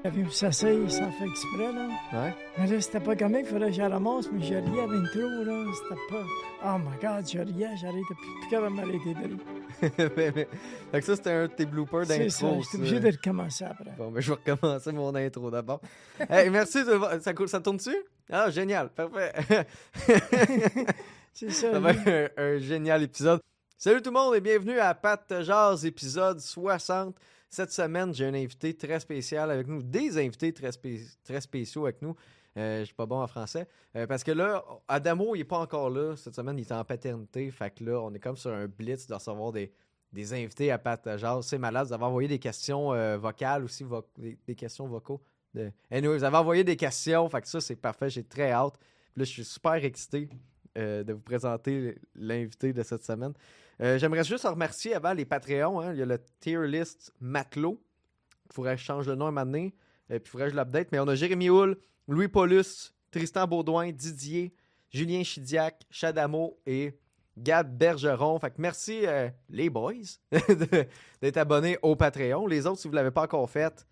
Ça s'est fait exprès, là. Ouais. Mais là, c'était pas comme il fallait que je la ramasse, mais je riais avec trop, là. C'était pas... Oh my God, je riais, j'arrêtais plus capable de m'arrêter de rire. Fait que ça, c'était un de tes bloopers d'intro. C'est ça, j'étais obligé de recommencer après. Bon, mais je vais recommencer mon intro d'abord. Hey, merci, ça tourne-tu? Ah, génial, parfait. C'est ça. Ça va être un génial épisode. Salut tout le monde et bienvenue à Pat Jazz, épisode 60. Cette semaine, j'ai un invité très spécial avec nous, des invités très spéciaux avec nous. Je suis pas bon en français. Parce que là, Adamo, il est pas encore là. Cette semaine, il est en paternité. Fait que là, on est comme sur un blitz de recevoir des invités à Pat Jazz. C'est malade. Vous avez envoyé des questions vocales aussi, des questions vocaux. Anyway, vous avez envoyé des questions. Fait que ça, c'est parfait. J'ai très hâte. Puis là, je suis super excité de vous présenter l'invité de cette semaine. J'aimerais juste remercier avant les Patreons. Hein. Il y a le tier list Matelot. Il faudrait que je change le nom un moment donné. Puis il faudrait que je l'update. Mais on a Jérémy Houle, Louis Paulus, Tristan Baudouin, Didier, Julien Chidiac, Chadamo et Gab Bergeron. Fait que merci les boys d'être abonnés au Patreon. Les autres, si vous ne l'avez pas encore fait,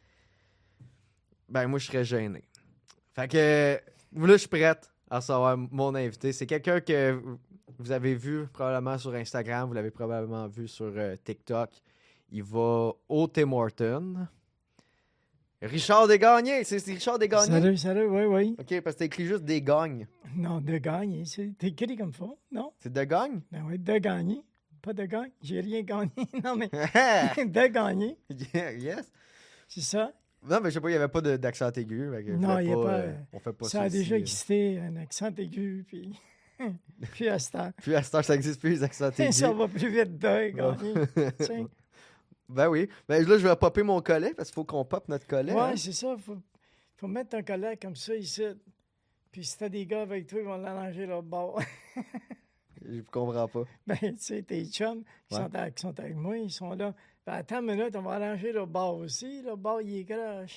ben moi je serais gêné. Fait que là, je suis prête à recevoir mon invité. C'est quelqu'un que vous avez vu probablement sur Instagram, vous l'avez probablement vu sur TikTok. Il va au Tim Hortons. Richard Desgagnés, c'est Richard Desgagnés? Salut, oui. OK, parce que t'as écrit juste Desgagnes. Non, de gagner, c'est écrit comme ça, non? C'est Desgagnes? Ben oui, de gagner. Pas de gagner, j'ai rien gagné. Non, mais de gagner. Yes. C'est ça? Non, mais je sais pas, il n'y avait pas d'accent aigu. Non, il n'y a pas. On fait pas ça ça a déjà ici. existé, un accent aigu, puis à cette heure. Puis à cette heure, ça n'existe plus, les accents aigus. Ça va plus vite de gagner. Ben oui. Ben là, je vais popper mon collet parce qu'il faut qu'on pop notre collet. Ouais, hein. c'est ça. Faut mettre un collet comme ça ici. Puis si t'as des gars avec toi, ils vont l'arranger l'autre bord. Je comprends pas. Ben, tu sais, tes chums qui sont avec moi, ils sont là. Ben, attends une minute, on va arranger l'autre bord aussi. L'autre bord, il est croche.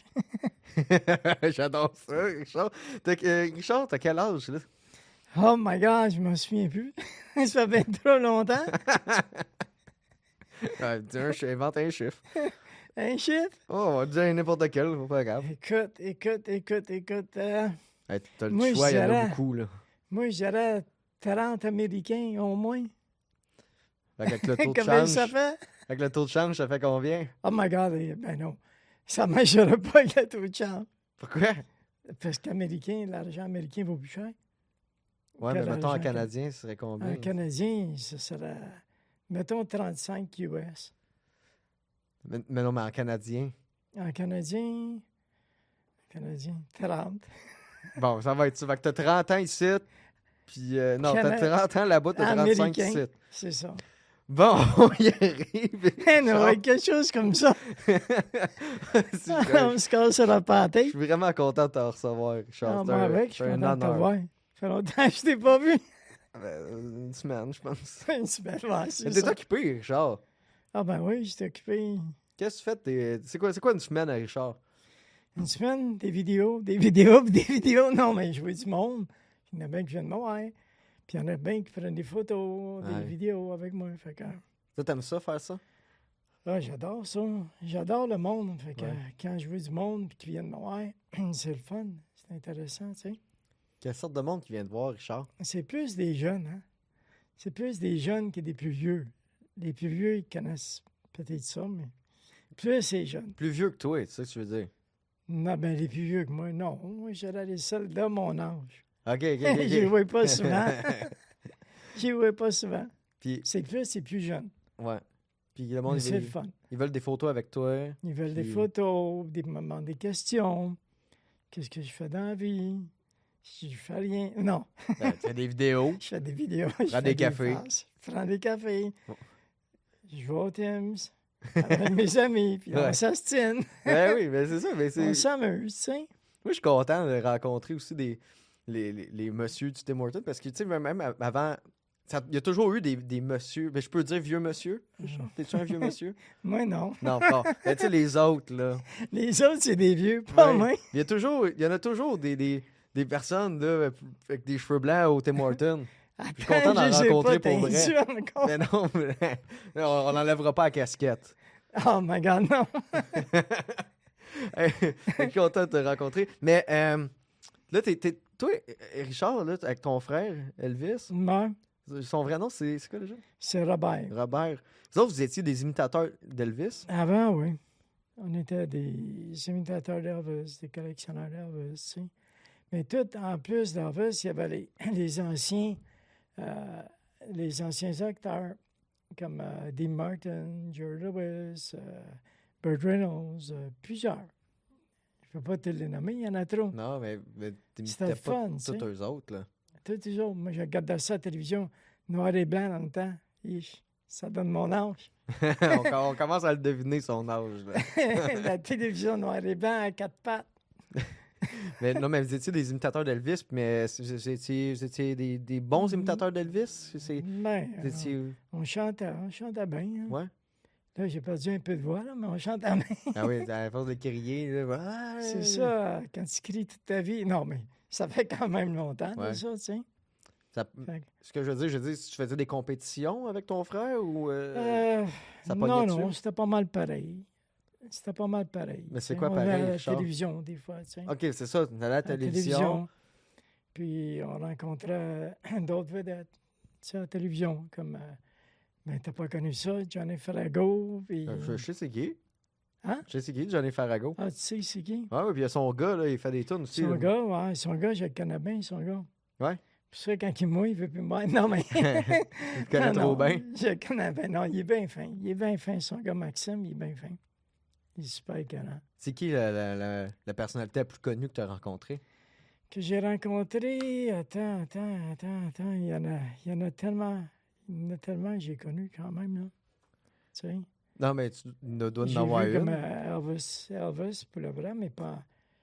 J'adore ça, Richard. Richard, t'as quel âge, là? Oh my God, je m'en souviens plus. Ça fait trop longtemps. Invente un chiffre. Un chiffre? Oh, on va dire n'importe quel, c'est pas grave. Écoute. Hey, t'as Moi, le choix, il y en a dirais- beaucoup, là. Moi, je dirais 30 Américains au moins. Fait qu'avec le taux de Combien change, ça fait? avec le taux de change, ça fait combien? Oh my God, ben non. Ça ne marchera pas avec le taux de change. Pourquoi? Parce qu'américain, l'argent américain vaut plus cher. Ouais, Quel mais mettons en argent canadien, ce serait combien? Un Canadien, ça serait, mettons, 35 US. Mais non, mais en canadien. En Canadien, 30. Bon, ça va être ça. Fait que t'as 30 ans ici, puis non, Cana- t'as 30 ans là-bas, t'as 35 Américain, ici. c'est ça. Bon, on y arrive. Non, quelque chose comme ça. On se casse la Je pâté. suis vraiment content de te recevoir, Richard. Ah, C'est moi un- avec, je c'est suis un content de te honneur. voir. Ça fait longtemps que je t'ai pas vu. Une semaine, je pense. Une semaine, ouais, c'est Mais t'es ça. occupé, Richard. Ah ben oui, j'étais occupé. Qu'est-ce que tu fais? C'est quoi une semaine à Richard? Une semaine, des vidéos. Non, mais je vois du monde. Il y en a bien qui viennent me voir. Puis il y en a bien qui prennent des photos, Ouais. des vidéos avec moi. Fait que, Toi, t'aimes ça, faire ça? j'adore ça. J'adore le monde. Fait que Ouais. quand je vois du monde et qu'ils viennent me voir, c'est le fun. C'est intéressant, tu sais. Quelle sorte de monde qui vient te voir, Richard? C'est plus des jeunes, hein. C'est plus des jeunes que des plus vieux. Les plus vieux, ils connaissent peut-être ça, mais plus c'est jeunes. Plus vieux que toi, c'est ça que tu veux dire? Non, ben les plus vieux que moi, non. Moi, j'allais les seuls de mon âge. OK. Je les vois pas souvent. Je les vois pas souvent. Puis, C'est plus jeune. ouais. Puis le monde, Mais c'est le fun. ils veulent des photos avec toi. Ils veulent des Puis- photos, des moments, des questions. Qu'est-ce que je fais dans la vie? Si je fais rien. Non, Tu fais des vidéos. je fais des vidéos. Je fais des cafés. farces, je prends des cafés. Bon. Je vais au Tim's avec mes amis, puis Ouais. on s'astine. Ben oui, mais c'est ça. Mais On c'est... s'amuse, tu sais. Moi, je suis content de rencontrer aussi les messieurs du Tim Hortons parce que, tu sais, même avant, il y a toujours eu des messieurs. Ben, je peux dire vieux monsieur? Richard? T'es-tu un vieux monsieur? Moi, non. Non, pas. Ben, tu sais, les autres, là. Les autres, c'est des vieux, pas Ouais. moi. Il y en a toujours des personnes, là, avec des cheveux blancs au Tim Hortons. Je suis content d'en Je sais rencontrer pas, pour vrai. t'es sûr encore? Mais non, on n'enlèvera pas la casquette. Oh my God, non. Content de te rencontrer. Mais là, toi, Richard, là, avec ton frère, Elvis, Ouais, son vrai nom, c'est quoi déjà? c'est Robert. Robert. Vous autres, vous étiez des imitateurs d'Elvis? Avant, oui. On était des imitateurs d'Elvis, des collectionneurs d'Elvis, tu sais. Mais tout, en plus d'Elvis, il y avait les anciens acteurs, comme Dean Martin, Jerry Lewis, Burt Reynolds, plusieurs. Je ne peux pas te les nommer, il y en a trop. Non, mais C'était t'imitais pas fun, tous tu sais. eux autres, là. Tous les autres. Moi, je regardais ça à la télévision, noir et blanc dans le temps. Ça donne mon âge. On commence à le deviner, son âge, là. La télévision noir et blanc à 4 pattes. Mais non, mais vous étiez des imitateurs d'Elvis, mais vous étiez des bons imitateurs d'Elvis? Ben, Vous étiez... on chantait bien. Hein. Ouais? Là, j'ai perdu un peu de voix, là, mais on chantait bien. Ah oui, à force de crier, là, ah, C'est ça, quand tu cries toute ta vie. Non, mais ça fait quand même longtemps, Ouais. ça, tu sais. Fait que- Ce que je veux dire, si tu faisais des compétitions avec ton frère ou... ça non, pognait non, dessus? c'était pas mal pareil. C'était pas mal pareil. Mais c'est tu sais. quoi On pareil, allait à la Richard? télévision, des fois, tu sais. OK, c'est ça, tu allais à la À la télévision. Puis on rencontrait d'autres vedettes, tu sais, à la télévision, comme... ben, t'as pas connu ça, Johnny Farago, puis... Je sais c'est qui. Hein? Je sais c'est qui, Johnny Farago. Ah, tu sais, c'est qui? Ouais, puis il y a son gars, là, il fait des tunes aussi. Son là. gars, je le connais bien, son gars. Ouais. Puis ça, quand il mouille, il veut plus me Non, mais... Tu le connais Non, trop non, bien. Je le connais bien. Non, il est bien fin. Il est bien fin, son gars Maxime, il est bien fin. Il est super écœurant. C'est qui la personnalité la plus connue que tu as rencontrée? Que j'ai rencontré... Attends. Il y en a tellement que j'ai connu quand même, là. Tu sais. Non, mais tu dois J'ai en avoir vu comme une. Elvis, pour le vrai, mais pas...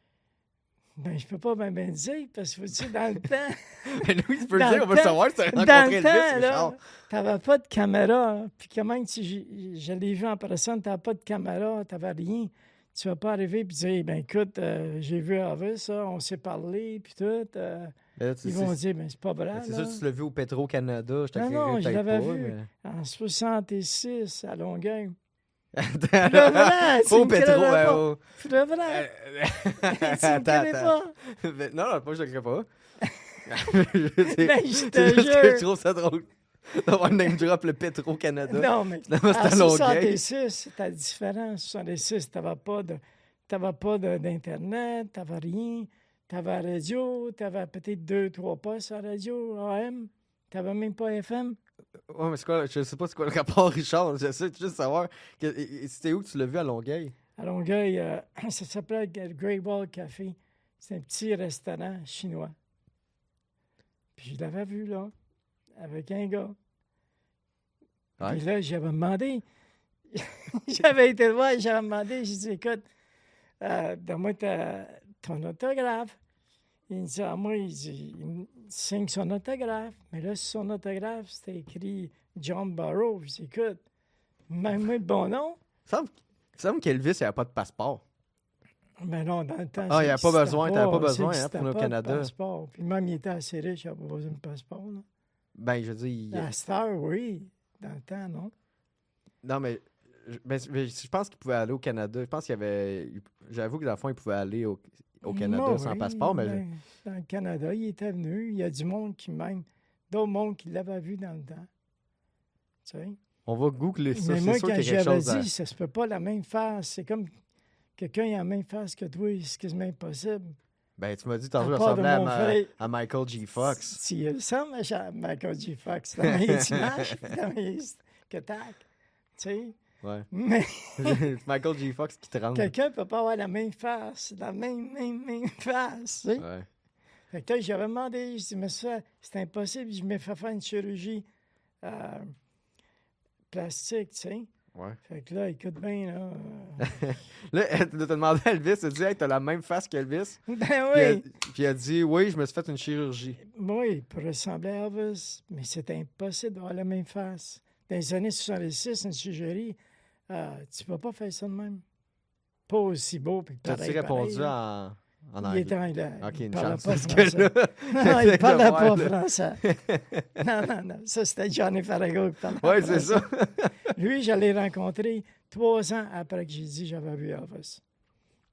Ben, je peux pas bien dire, parce que, tu sais, dans le temps... Mais oui, tu peux Dans le dire, le on veut temps- savoir si tu as Dans rencontré le temps, Elvis, là, Richard. t'avais pas de caméra. Puis comment je l'ai vu en personne, t'avais pas de caméra, t'avais rien. Tu vas pas arriver et dire, ben écoute, j'ai vu Elvis, ça, on s'est parlé, puis tout. Mais là, tu Ils sais, vont dire, ben c'est pas vrai. c'est là. sûr, tu l'as vu au Petro-Canada. Je Non, non, je peut-être l'avais pas, vu en 66 à Longueuil. mais... Le vrai, tu Au me Petro, croirais ouais, pas. au... Le vrai, tu me Attends, connais attends. pas. Non, pas, je le crois pas. Ben, je C'est te juste que je jure. trouve ça drôle d'avoir name drop le Petro-Canada. Non, mais Finalement, en c'était à Longueuil. 66, c'était différent. En 66, t'avais pas d'Internet, t'avais rien. T'avais la radio, t'avais peut-être 2-3 postes à la radio, AM. T'avais même pas FM. Ouais, mais c'est quoi, je sais pas c'est quoi le rapport, Richard. J'essaie de juste savoir. C'était où que tu l'as vu à Longueuil? À Longueuil, ça s'appelait le Great Wall Café. C'est un petit restaurant chinois. Puis je l'avais vu, là, avec un gars. Ouais. Puis là, j'avais demandé, j'avais été le voir, j'avais demandé, j'ai dit, écoute, donne-moi ton autographe. Il me dit, moi, il signe son autographe. Mais là, sur son autographe, c'était écrit John Barrow. Je dis, écoute, même moi le bon nom. Il me semble qu'Elvis n'avait pas de passeport. Mais non, dans le temps, Ah, il n'y a pas ça besoin, existait t'avais pas ça besoin existait pour le pas de Canada. passeport. Puis même, il était assez riche, il n'avait pas besoin de passeport. Là. Ben, je veux dire. La star, oui. Dans le temps, non? Non, mais je pense qu'il pouvait aller au Canada. Je pense qu'il y avait. J'avoue que dans le fond, il pouvait aller au Canada Moi, sans oui, passeport, mais. ben, dans le Canada, il était venu. Il y a du monde qui même. D'autres mondes qui l'avaient vu dans le temps. Tu sais? On va googler ça. Mais C'est moi, sûr quand qu'il y a quelque j'avais chose à... dit, ça se peut pas la même face. C'est comme quelqu'un qui a la même face que toi. C'est quasiment impossible. Ben, tu m'as dit tantôt, À je part de ressemblais mon frère. à Michael J. Fox. Si il ressemble à Michael J. Fox dans mes images, dans mes que tac. Tu sais? Ouais. Mais Michael J. Fox qui te rend. quelqu'un peut pas avoir la même face, la même face. Tu sais? Ouais. Fait que là, j'avais demandé, je dis, mais ça, c'est impossible. Je me fais faire une chirurgie plastique, tu sais. Ouais. Fait que là, écoute bien, là. Là, elle t'a demandé à Elvis, elle dit, hey, t'as la même face qu'Elvis. Ben Puis oui. puis elle a dit, oui, je me suis fait une chirurgie. Oui, pour ressembler à Elvis, mais c'était impossible d'avoir la même face. Dans les années 66, une chirurgie, tu peux pas faire ça de même. Pas aussi beau, puis pareil. T'as-tu répondu pareil, là. en Il anglais? était anglais. Ok, Il une parlait chance. pas Parce que français. là, Non, il parlait de pas voir, là. français. Non. Ça, c'était Johnny Farago qui parlait Ouais, c'est français. ça. Lui, je l'ai rencontré 3 ans après que j'ai dit que j'avais vu Elvis.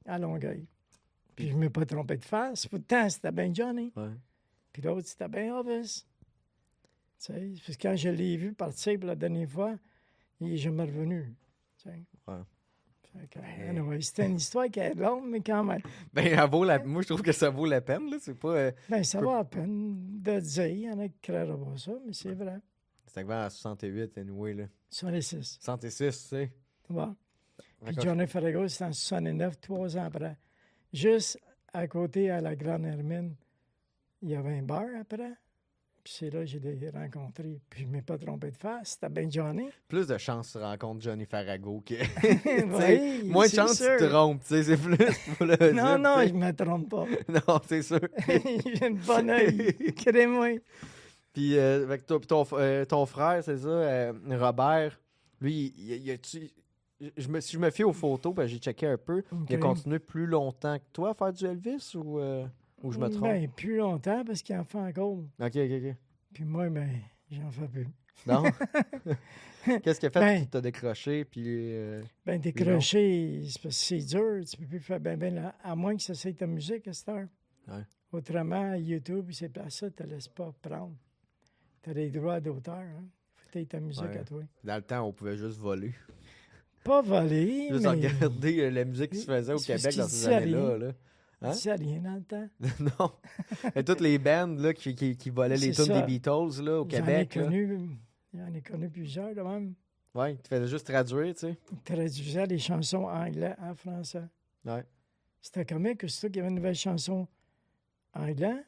à Longueuil. Puis je ne m'ai pas trompé de face. Pourtant, c'était bien Johnny. Ouais. Puis l'autre, c'était bien Elvis. Tu sais, parce que quand je l'ai vu partir pour la dernière fois, il est jamais revenu. Tu sais. Ouais. Fait que, anyway, c'était une histoire qui est longue, mais quand même. Ben, moi, je trouve que ça vaut la peine, là. C'est pas... Ben, ça va à peine de dire. Il y en a qui ne créeraient pas ça, mais c'est vrai. c'est arrivé en 68, anyway, là. 66. 66, tu sais. Ouais. Puis D'accord. Johnny Farrago, c'était en 69, 3 ans après. Juste à côté, à la Grande Hermine, il y avait un bar après. Puis c'est là que je l'ai rencontré. Puis je ne m'ai pas trompé de face. C'était bien Johnny. Plus de chances tu rencontres Johnny Farrago que... Oui, moins de c'est chances tu te sûr. trompes, tu sais, c'est plus pour le Non, dire, non, tu je sais. ne me trompe pas. Non, c'est sûr. J'ai une bonne œil. Crée-moi. Puis avec ton frère, c'est ça, Robert, lui, si je me fie aux photos, ben, j'ai checké un peu, il a Ok. continué plus longtemps que toi à faire du Elvis ou je me trompe? Ben, plus longtemps parce qu'il en fait encore. Ok. Puis moi, ben, j'en fais plus. Non? Qu'est-ce qui a fait Ben- que tu t'as décroché? Puis, Ben, décrocher, c'est parce que c'est dur. Tu peux plus faire ben, à moins que ça soit ta musique à cette heure. Ouais. Autrement, YouTube, ces places-là, ne te laissent pas prendre. Tu as des droits d'auteur. Hein? Faut que tu aies ta musique Ouais. à toi. dans le temps, on pouvait juste voler. Pas voler, Juste mais... regarder la musique qui se faisait au C'est parce Québec dans qu'il ces disait années-là. rien. Là. Hein? Ça rien dans le temps. Non. Et toutes les bandes là, qui volaient les C'est tunes ça. des Beatles là, au Québec. Là. J'en ai connu plusieurs, de même. Ouais, tu faisais juste traduire, tu sais. Ils traduisaient les chansons anglais en français. Ouais. C'était comique que c'est qu'il y avait une nouvelle chanson anglais.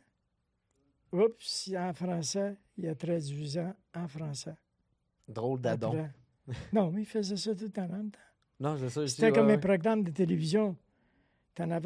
Oups, en français, il a traduisait en français. Drôle d'adon. Après. Non, mais il faisait ça tout le temps. En même temps. Non, c'est ça. je C'était dis, comme ouais, un programme de télévision. Tu en avais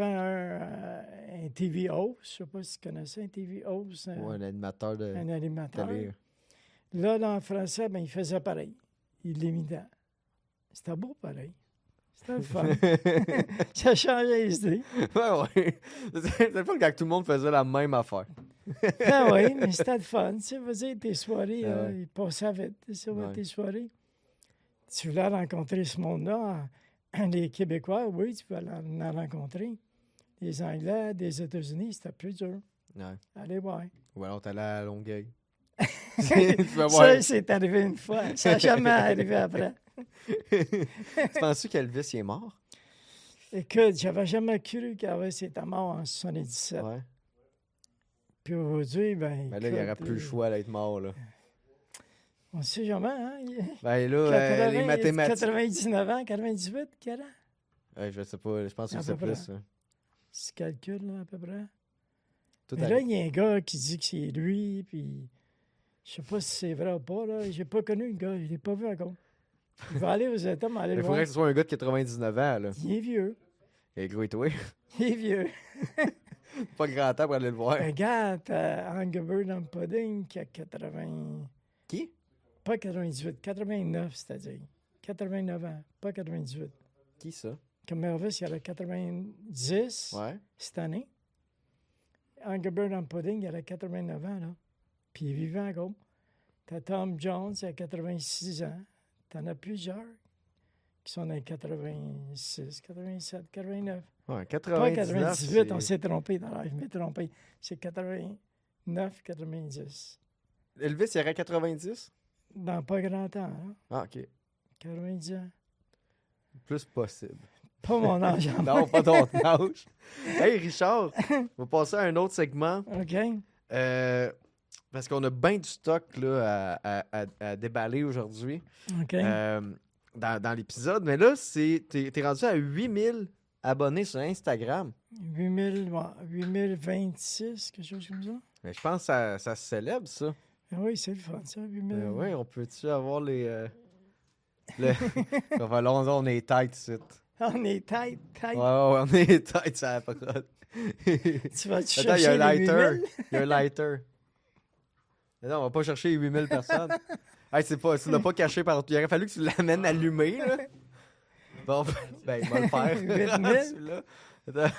un TV host, je ne sais pas si tu connaissais un TV host, ouais, l'animateur de un animateur. télé. Là, en français, ben, il faisait pareil. Il l'imitait. C'était beau pareil. C'était le fun. Ça changeait les idées. ouais. C'est le fun quand tout le monde faisait la même affaire. Ah oui, mais c'était le fun. Tu sais, veux dire, tes soirées, Ah ouais. ils passaient vite. Tu sais, Ouais. tes soirées. Tu voulais rencontrer ce monde-là. Les Québécois, oui, tu peux en rencontrer. Les Anglais, des États-Unis, c'était plus dur. Ouais. Allez voir. Ou alors t'allais à Longueuil. Tu Ça, vas voir. c'est arrivé une fois. Ça n'a jamais arrivé après. Tu penses qu'Elvis il est mort? Écoute, j'avais jamais cru qu'Elvis était mort en 77. Ouais. Puis aujourd'hui, ben, Ben là, il n'y aurait écoute, plus le choix d'être mort, là. on ne sait jamais, hein? Ben là, 80, les mathématiques... 99 ans, 98, quel an? Ouais, je sais pas, je pense que À c'est peu plus. près. hein. Si tu calcules, là, à peu près. Tout Mais à là, il y a un gars qui dit que c'est lui, puis je sais pas si c'est vrai ou pas, là. J'ai pas connu le gars, je l'ai pas vu encore. Il va aller aux États, mais aller Il le faudrait voir. que ce soit un gars de 99 ans, là. Il est vieux. Et gros et toi. Il est vieux. Pas grand temps pour aller le voir. Regarde, Angry dans le pudding qui a 80... Qui? Pas 98, 89, c'est-à-dire. 89 ans, pas 98. Qui ça? Comme Elvis, il avait 90 Ouais. cette année. Angry Bird and Pudding, il avait 89 ans, là. Puis il est vivant encore. T'as Tom Jones, il a 86 ans. T'en as plusieurs qui sont dans les 86, 87, 89. Ouais, Pas 99. 98, on c'est- s'est trompé dans l'âge, je m'ai trompé. C'est 89, 90. Elvis, il y aurait 90? Dans pas grand temps, hein? Ah, OK. 90 ans. Plus possible. Pas mon âge. Non, pas ton âge. Hey, Richard, on va passer à un autre segment. OK. Parce qu'on a bien du stock là, à déballer aujourd'hui OK. dans l'épisode. Mais là, t'es rendu à 8000 abonnés sur Instagram. 8026, quelque chose comme ça. Mais je pense que ça se célèbre, ça. Ah oui, c'est le fun, ça, 8000. Oui, on peut-tu avoir les... Enfin, là, on est tight ici. On est tight, tight. Ouais, on est tight, ça pas grave. Tu vas te chercher Attends, il y a un les lighter. 8000? Il y a un lighter. Mais non, on va pas chercher les 8000 personnes. Hey, tu l'as pas caché par... Il aurait fallu que tu l'amènes allumé, là. Bon, ben, il va le faire. 8000? Celui-là. Attends.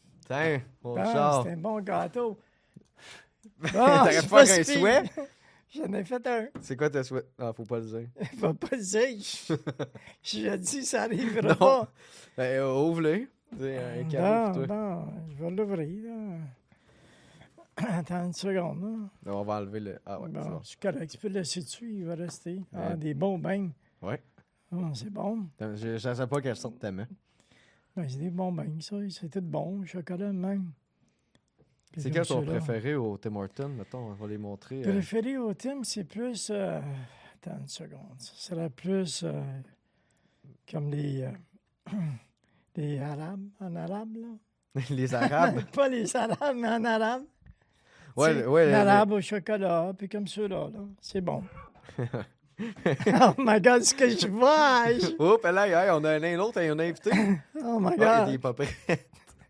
Tiens, mon Ah, char. c'est un bon gâteau. T'aurais je pu faire un gaspille. souhait? J'en ai fait un. C'est quoi ta souhait? Ah, faut pas le dire. Il va pas le dire. Je dis, ça n'arrivera Non. pas. Ben, ouvre-le. C'est un cadeau pour toi. Non, je vais l'ouvrir. Là. Attends une seconde. Là. On va enlever le... Ah ouais, c'est Bon, bon. c'est correct. Tu peux le laisser dessus, il va rester. Ah, Ouais. des bons beignes. Ouais. Ah, c'est bon. Je ne savais pas quelle sorte t'aimais. Ben, c'est des bons beignes, ça. C'est tout bon. Le chocolat même. Puis C'est comme quel ton ceux-là. préféré au Tim Hortons? Mettons, on va les montrer. Préféré au Tim, c'est plus... attends une seconde. Ça serait plus comme les Arabes, en arabe, là. Les Arabes. Pas les Arabes, mais en arabe. Ouais, Tu sais, ouais. l'arabe au chocolat, puis comme ceux-là, là. C'est bon. Oh my God, ce que je vois! Oh, ben là, hey, on a un autre, un invité. Oh my Ah, il est God! pas prêt.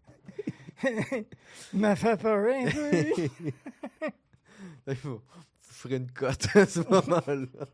Il m'a fait peur un peu. Il faut faire une cote à ce moment-là.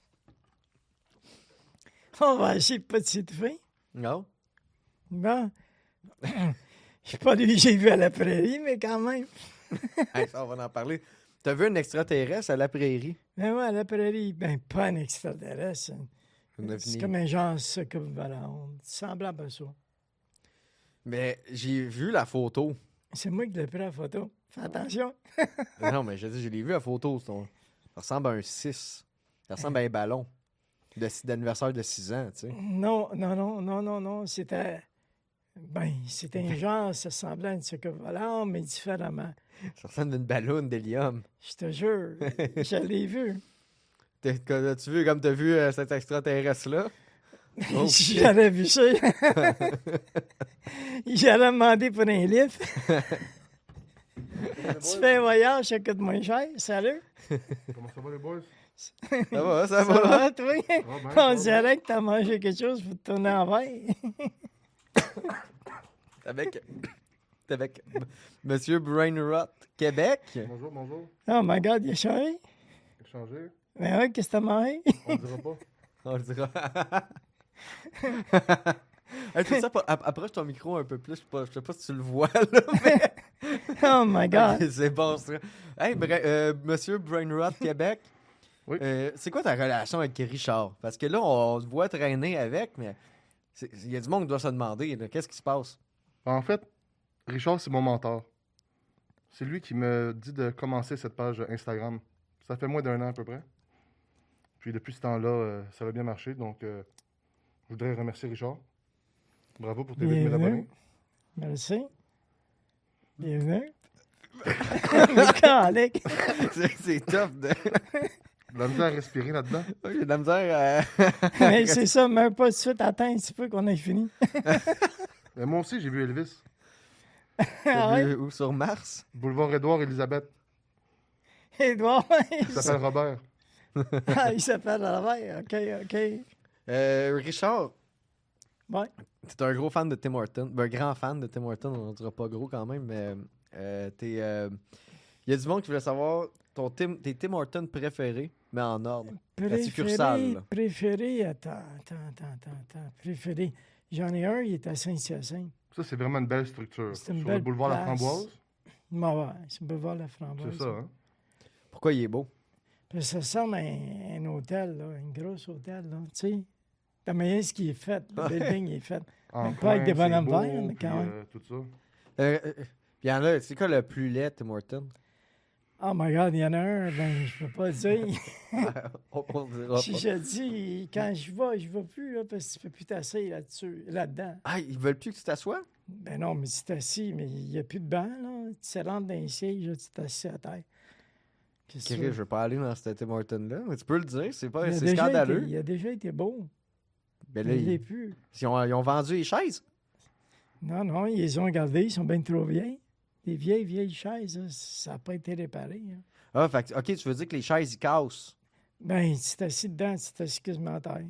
On va acheter petite fin. Non? Bon. Je pas lui, j'ai vu à la prairie, mais quand même. Hey, ça, on va en parler. T'as vu un extraterrestre à la prairie? Ben ouais, à la prairie, ben pas un extraterrestre. Un ovni. C'est comme un genre circumvalent, semblable à ça. Mais j'ai vu la photo. C'est moi qui l'ai pris la photo. Fais attention. Non, mais je dis, je l'ai vu la photo. Ça ressemble à un 6. Ça ressemble à un ballon d'anniversaire de 6 ans, tu sais. Non. C'était un genre, ça semblait à une circumvalent, mais différemment. Ça ressemble à une ballonne d'hélium. Je te jure, je l'ai vu. As-tu vu comme t'as vu cet extraterrestre-là? Oh, shit. J'aurais vu ça. J'aurais demandé pour un livre. Tu fais un voyage, ça coûte moins cher. Salut. Comment ça va, les boys? Ça va, Ça va. va, toi? ben, On dirait que t'as mangé quelque chose pour te tourner en verre. Avec Monsieur Brainrot Québec. Bonjour. Oh my God, il a changé. Échanger? Mais ouais, qu'est-ce que t'as mangé? On dira pas. On le dira. Hey, tu sais, approche ton micro un peu plus. Je sais pas si tu le vois, là, mais... Oh my God. Ok, c'est bon, ça. Hey, Monsieur Brainrot Québec. Oui. C'est quoi ta relation avec Richard? Parce que là, on te voit traîner avec, mais il y a du monde qui doit se demander, là, qu'est-ce qui se passe? En fait, Richard, c'est mon mentor. C'est lui qui me dit de commencer cette page Instagram. Ça fait moins d'1 an à peu près. Puis depuis ce temps-là, ça a bien marché. Donc, je voudrais remercier Richard. Bravo pour tes 8 000 abonnés. Merci. Bienvenue. Mais calique. C'est top. De la misère à respirer là-dedans. J'ai de la misère Mais c'est ça, même pas de suite. Attends un petit peu qu'on ait fini. Mais moi aussi, j'ai vu Elvis. Ah ouais? Où sur Mars? Boulevard Édouard-Élisabeth. Édouard, Il s'appelle Robert. il s'appelle Robert. OK. Richard, Ouais. t'es un gros fan de Tim Hortons. Ben, un grand fan de Tim Hortons. On dira pas gros quand même, mais il y a du monde qui voulait savoir tes Tim Hortons préférés, mais en ordre. La succursale, là. Préféré, attends. Préféré. J'en ai un, il est à Saint-Hyacinthe. Ça, c'est vraiment une belle structure. C'est une Sur belle le boulevard La place. Framboise. Ouais, c'est Boulevard La Framboise. C'est ça, hein? Pourquoi il est beau? Puis ça ressemble à un hôtel, là, un gros hôtel, là, tu sais. T'as moyen ce qui est fait, le building est fait. En Pas avec des coin, bonhommes c'est beau, verts, mais puis, quand même. tout ça. Puis il y en a, c'est quoi le plus laid, Tim Hortons? Oh my God, il y en a un, ben, je peux pas le dire. On le dira Si pas. je dis, quand je vais plus, là, parce que tu peux plus t'asseoir là-dedans. Ah, ils veulent plus que tu t'assoies? Ben non, mais tu t'assis, mais il n'y a plus de banc, là. Tu te rentres dans les sièges, là, tu t'assis à terre. Qu'est-ce que tu Je veux? veux pas aller dans ce Tim Hortons-là. Mais tu peux le dire, c'est Il a c'est déjà scandaleux. il a déjà été beau. Ben là, Il l'est plus. ils ont vendu les chaises. Non, ils les ont gardés, ils sont bien trop vieilles. Des vieilles chaises, là, ça n'a pas été réparé. Hein. Ah, fait que, OK, tu veux dire que les chaises, ils cassent. Ben, tu t'assis dedans, tu t'assis quasiment à terre.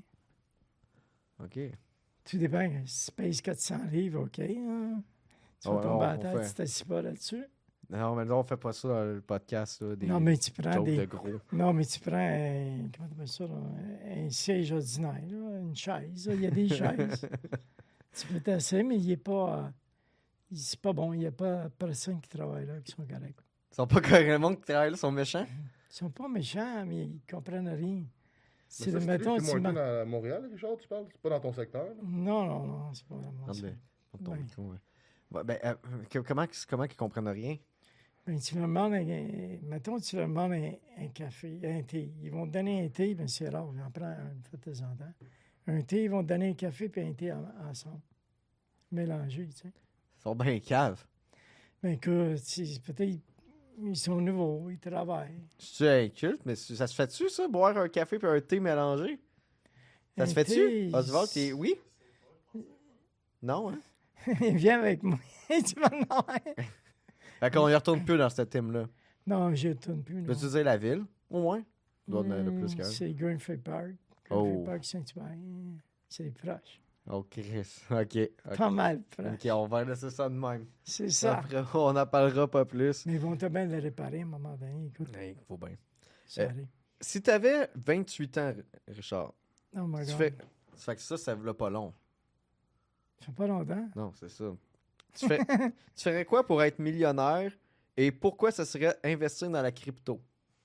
OK. Tout dépend. Si tu pèses 400 livres, OK. Hein. Tu vas Ouais, tomber à on terre, fait. tu t'assis pas là-dessus. Non, mais là, on fait pas ça dans le podcast, là, des Non, mais tu prends jokes des... de gros. Non, mais tu prends un... Comment tu appelles ça, là? Un siège ordinaire, là, une chaise. Là. Il y a des chaises. Tu peux t'asseoir, mais il n'est pas... c'est pas bon. Il n'y a pas personne qui travaille là qui sont corrects. Ils sont pas corrects. Le monde qui travaille là sont méchants. sont pas méchants, mais ils comprennent rien. C'est le mettons, Tim Hortons à Montréal, Richard, tu parles? C'est pas dans ton secteur? Là? Non, c'est pas vraiment Prends ça. ton Ouais. micro, ouais. Ouais, ben, comment qu'ils comprennent rien? Ben, tu leur demandes, mettons, tu leur demandes un café, un thé. Ils vont te donner un thé, ben c'est rare, j'en prends une fois de temps en temps. Un thé, ils vont te donner un café et un thé ensemble. Mélangés, tu sais. Ils sont bien caves. Ben écoute, peut-être ils sont nouveaux, ils travaillent. C'est inculte, mais ça se fait-tu, ça, boire un café et un thé mélangé? Ça Un se fait-tu? thé, Oswald, oui? Non, hein? Viens avec moi. Tu vas non. Fait qu'on y retourne plus dans ce thème-là. Non, je ne tourne plus. Non. Peux-tu dire la ville? Au moins. Il doit en avoir plus qu'un. C'est Greenfield Park. Oh. Greenfield Park Saint-Hubert. C'est proche. Oh, Chris. OK. Pas mal proche. OK, on va laisser ça de même. C'est ça. Après, on n'en parlera pas plus. Mais ils vont te bien le réparer à un moment donné. Écoute, Hey, faut bien. ça arrive. Si t'avais 28 ans, Richard, Oh my tu God. fais... Ça fait que ça ne pas long. Ça fait pas longtemps. Non, c'est ça. Tu ferais quoi pour être millionnaire et pourquoi ça serait investir dans la crypto?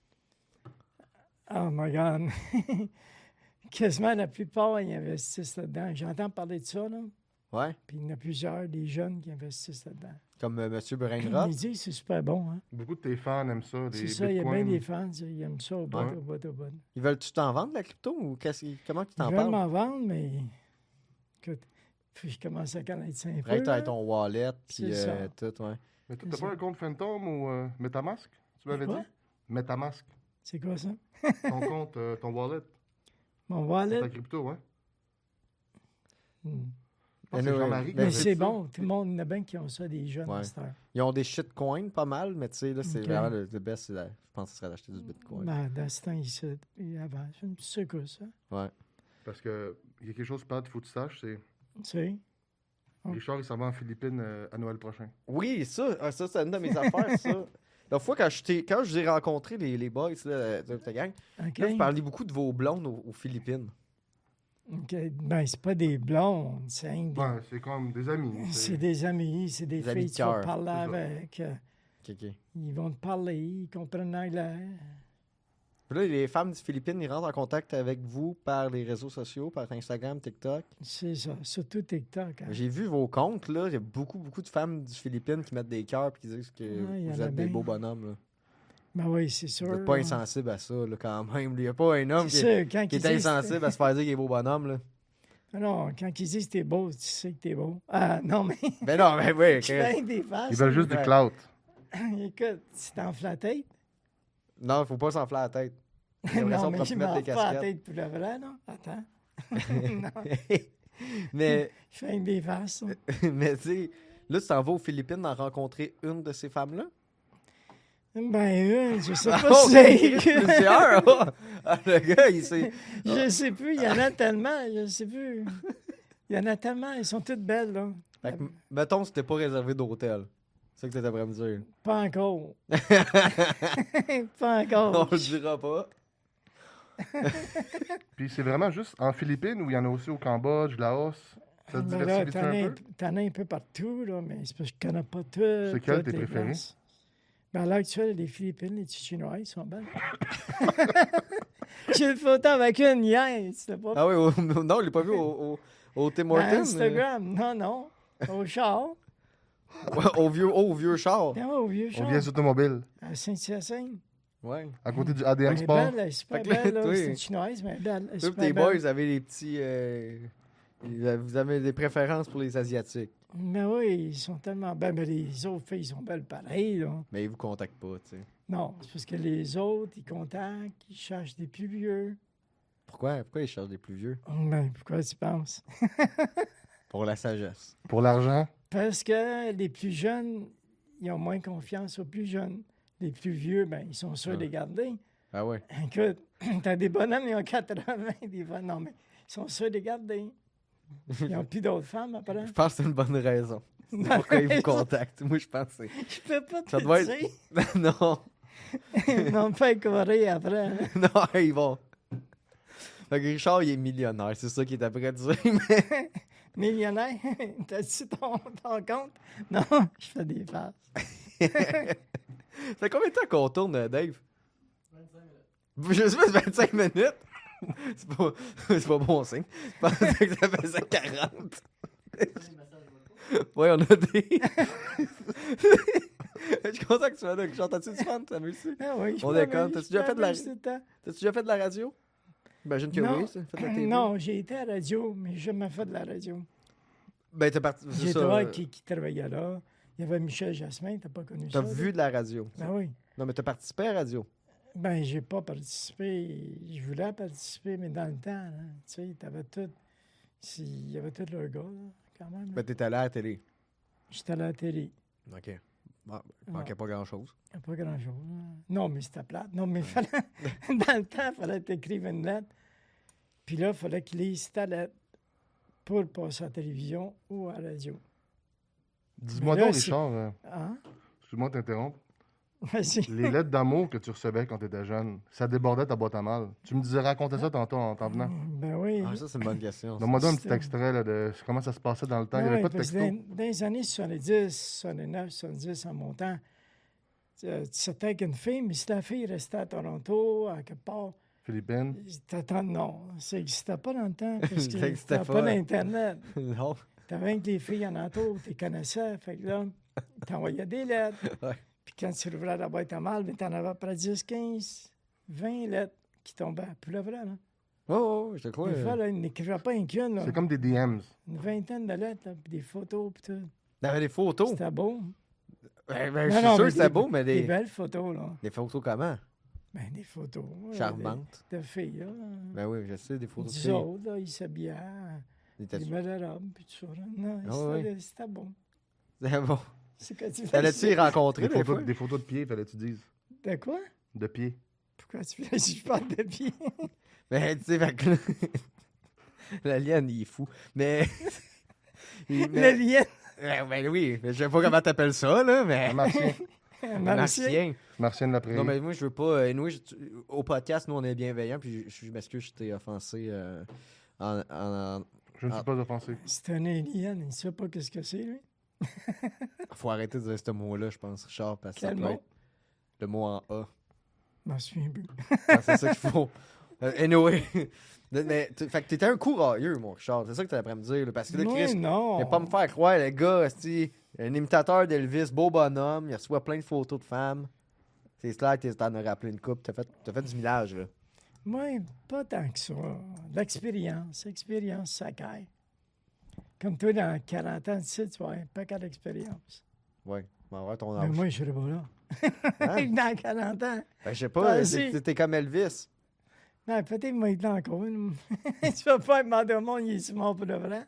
Oh my God. Quasiment la plupart, ils investissent là-dedans. J'entends parler de ça, là. Ouais? Puis il y en a plusieurs, des jeunes qui investissent là-dedans. Comme M. Ils Brainrod? disent que c'est super bon, hein. Beaucoup de tes fans aiment ça, des C'est ça, il y a bien bitcoins. des fans, ils aiment ça au bout, Ouais. au bout, au bout. Ils veulent-tu t'en vendre, la crypto, ou comment tu Ils t'en veulent parles? m'en vendre, mais écoute, puis je commence à connaître ça un peu. Après, t'as là. ton wallet, puis C'est ça. tout, ouais. Mais toi, t'as C'est pas ça. un compte Phantom ou Metamask? Tu m'avais Quoi? dit? Metamask. C'est quoi ça? Ton compte, ton wallet. Mon C'est wallet? ta crypto, hein? Hmm. Je pense que c'est Jean-Marie qui Mais avait c'est dit ça. bon, tout le monde, il y en a bien qui ont ça, des jeunes Ouais. à cette heure. Ils ont des shitcoins pas mal, mais tu sais, là, c'est Ok. vraiment le best. Je pense que ce serait d'acheter du bitcoin. Ben, dans ce temps, ici, avant, je ne sais quoi ça. Ouais. Parce que il y a quelque chose, Pat, il faut que tu saches, c'est Tu sais? Oh. Richard, il s'en va en Philippines à Noël prochain. Oui, ça c'est une de mes affaires, ça. La fois, quand je vous ai rencontré, les boys là, de ta gang, OK. là, vous parliez beaucoup de vos blondes aux Philippines. OK. Ben, c'est pas des blondes, c'est rien que des- Ouais, c'est comme des amis. C'est des amis, c'est des Des amis filles de que tu vas cœur, parler c'est ça. avec. OK. Ils vont te parler, ils comprennent l'anglais. Puis là, les femmes des Philippines, ils rentrent en contact avec vous par les réseaux sociaux, par Instagram, TikTok. C'est ça, surtout TikTok. hein. J'ai vu vos comptes, là. Il y a beaucoup de femmes du Philippines qui mettent des cœurs et qui disent que Ouais, il y vous en a êtes des bien. beaux bonhommes, là. Ben oui, c'est sûr. Vous n'êtes pas hein. insensible à ça, là, quand même. Il n'y a pas un homme C'est qui est, sûr, quand qui ils est disent... insensible à se faire dire qu'il est beau bonhomme, là. Non, quand ils disent que t'es beau, tu sais que t'es beau. Ah, non, mais Ben non, ben oui. je fais des faces. Ils veulent juste du Ouais. clout. Écoute, tu t'enfles la tête. Non, faut pas s'enfler la tête. J'ai l'impression Non, de mais pas je mettre m'en les fais la casquettes. tête pour le vrai, non? Attends. Non, mais, je fais des faces. hein. mais tu sais, là, tu t'en vas aux Philippines en rencontrer une de ces femmes-là? Ben, je sais pas Oh, si c'est... plusieurs! Oh! Ah, le gars, il s'est... Je sais plus, il y en a tellement, je sais plus. Il y en a tellement, elles sont toutes belles, là. Fait que, mettons, c'était pas réservé d'hôtel. C'est ça que t'étais prêt à me dire. Pas encore. Pas encore. On le dira pas. Puis c'est vraiment juste en Philippines ou il y en a aussi au Cambodge, Laos. Ça te Ben là, diversifie un peu? t'en as un peu partout, là, mais c'est parce que je connais pas tout. C'est quel toutes tes les préférés? places. Ben, à l'heure actuelle, les Philippines, les Chinois, ils sont belles. J'ai une photo avec une hier, c'était pas Ah oui, non, je l'ai pas vu au Tim Ben, Hortons. Instagram. Non, au char. Au vieux char. Non, au vieux On char. vient automobiles, À Saint-Hyacinthe. Ouais. à côté du Elle ADM est Sport. belle, elle est super Fait que là, belle, là. toi, C'est une chinoise, mais elle est belle. Elle est Tous super tes belle. boys avaient des petits... vous avez des préférences pour les Asiatiques. Mais oui, ils sont tellement belles. Mais les autres filles, ils sont belles pareil, là. Mais ils vous contactent pas, tu sais. Non, c'est parce que les autres, ils contactent, ils cherchent des plus vieux. Pourquoi ils cherchent des plus vieux? Ben, pourquoi tu penses? Pour la sagesse. Pour l'argent, Parce que les plus jeunes, ils ont moins confiance aux plus jeunes. Les plus vieux, ben, ils sont sûrs de les garder. Ah ouais. Écoute, t'as des bonhommes, ils ont 80, des fois, non, mais ils sont sûrs de les garder. Ils n'ont plus d'autres femmes après. Je pense que c'est une bonne raison. C'est Bonne pourquoi ils vous raison. contactent. Moi, je pense que c'est... Je peux pas te Ça doit dire. non. Ils vont me faire courir après. Non, ils vont... Fait que Richard, il est millionnaire. C'est ça qu'il est après de dire. Mais... Millionnaire, t'as-tu ton compte? Non, je fais des farces. Ça fait combien de temps qu'on tourne, Dave? 25 Juste 25 minutes? C'est pas bon signe. Je pensais que ça faisait 40. Ouais, on a des... Je suis content que tu sois là. J'entends-tu du fun? Ça m'amuse. Ah oui, On déconne. T'as-tu déjà fait de la... T'as-tu T'as-tu déjà fait de la radio? J'imagine que Non. oui, ça. Fait de la TV. Non, j'ai été à la radio, mais j'ai jamais fait de la radio. Ben, t'es parti... J'ai ça, toi qui travaillait là. Il y avait Michel Jasmin, t'as pas connu ça? T'as vu de la radio. Ben oui. Non, mais t'as participé à la radio. Ben, j'ai pas participé. Je voulais participer, mais dans le temps, là, tu sais, t'avais tout. Il y avait tout le gars, là, quand même. Ben, t'étais allé à la télé. J'étais à la télé. OK. Bon, il manquait pas grand-chose. Pas grand-chose. Là. Non, mais c'était plate. Non, mais fallait... dans le temps, il fallait t'écrire une lettre. Puis là, il fallait qu'il lise ta lettre pour passer à la télévision ou à la radio. Dis-moi Mais là, donc, c'est- Richard, Hein? excuse-moi de t'interrompre. Vas-y. Les lettres d'amour que tu recevais quand tu étais jeune, ça débordait ta boîte à mal. Tu me disais raconter ça tantôt en t'en venant. Ben oui. Ah, ça, c'est une bonne question. Donne-moi donc un petit C'était- extrait là, de comment ça se passait dans le temps. Il n'y avait Ouais, pas de parce que texto. dans les années 70, 69, 70, en montant, tu sortais avec une fille, mais si la fille restait à Toronto, à quelque part, Philippines. non, ça n'existait pas dans le temps, parce Ça que existait t'avais pas. pas d'Internet. Non. T'avais avec des filles en entour, tu les connaissais, fait que là, t'envoyais des lettres. Ouais. Puis quand tu rouvrais la boîte à mal, ben, t'en avais après 10, 15, 20 lettres qui tombaient. Plus là, vrai, là. Oh, je te crois. Des fois, là, ils n'écrivaient pas une qu'une, là. C'est comme des DMs. Une vingtaine de lettres, là, puis des photos, puis tout. T'avais des photos. C'était beau. Ben, je suis sûr que c'était beau, mais Des des... belles photos, là. Des photos comment? Ben, des photos. Charmantes. De filles, là. Ben oui, je sais, des photos de Des filles. autres, là, ils s'habillaient. Des Ils tatouages. mettaient la robe, puis tout ça. Là. Non, Ah c'était, ouais. c'était bon. C'est bon. C'est que tu fais T'allais-tu y rencontrer des fois? Des photos de pieds, fallait que tu dises. De quoi? De pieds. Pourquoi tu fais si je parle de pied? Ben, tu sais, fait que là... L'alien, il est fou. Mais... Le mais... lien. Ben oui, mais je sais pas comment t'appelles ça, là, mais... Un martien. Martien. Martien de la prairie. Non, mais moi, je veux pas... au podcast, nous, on est bienveillants, puis je m'excuse, je t'ai offensé en... Je ne suis pas offensé. C'est un alien, il ne sait pas qu'est-ce que c'est, lui. Faut arrêter de dire ce mot-là, je pense, Richard, parce que ça Quel peut mot? être le mot en A. Je m'en souviens plus. Ah, c'est ça qu'il faut. Anyway. Mais, fait que t'étais un courageux, mon Richard. C'est ça que t'allais me dire, là, parce que là, Moi, Chris... non. Mais pas me faire croire, le gars, esti, un imitateur d'Elvis, beau bonhomme, il reçoit plein de photos de femmes. C'est clair que t'en as rappelé une coupe, t'as fait du millage, là. Moi, pas tant que ça. L'expérience, ça caille. Comme toi, dans 40 ans, tu sais, tu vas avoir un paquet d'expérience. Ouais, on va voir ton Mais âge. moi, je serais pas là. Hein? Dans 40 ans. Ben, je sais pas, Vas-y. t'es comme Elvis. Non, peut-être moi, il est là encore. Tu vas pas demander au monde, il est mort pour de vrai.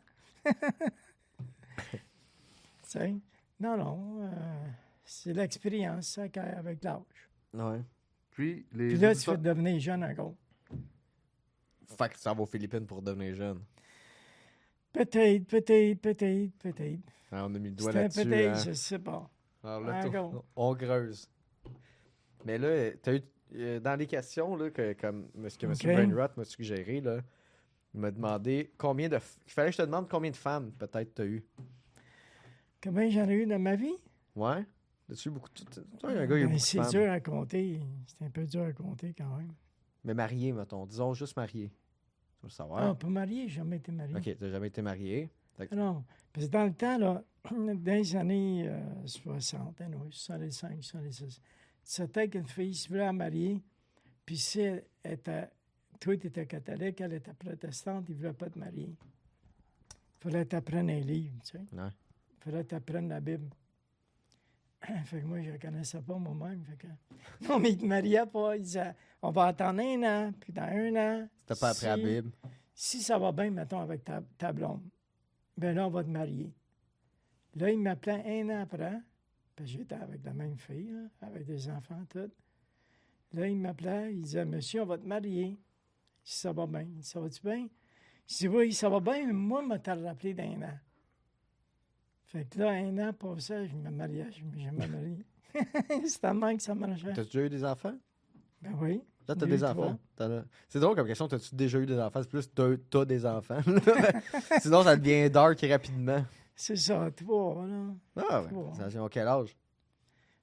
Tu sais? Non, c'est l'expérience, ça caille avec l'âge. Ouais. Puis, les Puis là, tu auditeurs- vas devenir jeune encore. Fait que ça va aux Philippines pour devenir jeune. Peut-être. Alors, on a mis le doigt C'était là-dessus. peut-être, Hein. je sais pas. Alors là, Encore. on creuse. Mais là, t'as eu dans les questions là, que M. Ok. Brainrot m'a suggéré, là, il m'a demandé combien de... Il fallait que je te demande combien de femmes peut-être t'as eu. Combien j'en ai eu dans ma vie? Ouais? As-tu eu beaucoup de... Toi, un gars, il a eu Ben, beaucoup de c'est femmes. dur à compter. C'est un peu dur à compter quand même. Mais marié, mettons. Disons juste marié. Tu veux le savoir. Ah, pas marié, j'ai jamais été marié. OK, t'as jamais été marié. Fait que- Ah non, parce que dans le temps, là, dans les années 60, oui, 65, 66, c'était qu'une fille se voulait marier, puis si elle était, toi, tu étais catholique, elle était protestante, il ne voulait pas te marier. Il fallait t'apprendre un livre, tu sais. Ouais. Il fallait t'apprendre la Bible. Fait que moi, je ne connaissais pas moi-même. Fait que... Non, mais il ne te mariait pas. Il disait, on va attendre un an, puis dans un an... T'as pas appris la Bible. Si ça va bien, mettons, avec ta blonde, ben là, on va te marier. Là, il m'appelait un an après, parce que j'étais avec la même fille, là, avec des enfants, tout. Là, il m'appelait, il disait, monsieur, on va te marier. Si ça va bien. Ça va-tu bien? Je dis, oui, ça va bien, mais moi, je m'ai rappelé d'un an. Fait que là, un an passé, je me mariais, je me marié. C'est tellement que ça marchait. T'as déjà eu des enfants? Ben oui. Là, t'as Deux, des enfants? trois. C'est drôle comme question. T'as-tu déjà eu des enfants? C'est plus t'as des enfants. Sinon, ça devient dark rapidement. C'est ça, 3, là. Ah, ouais. Trois. Ça, ils ont quel âge?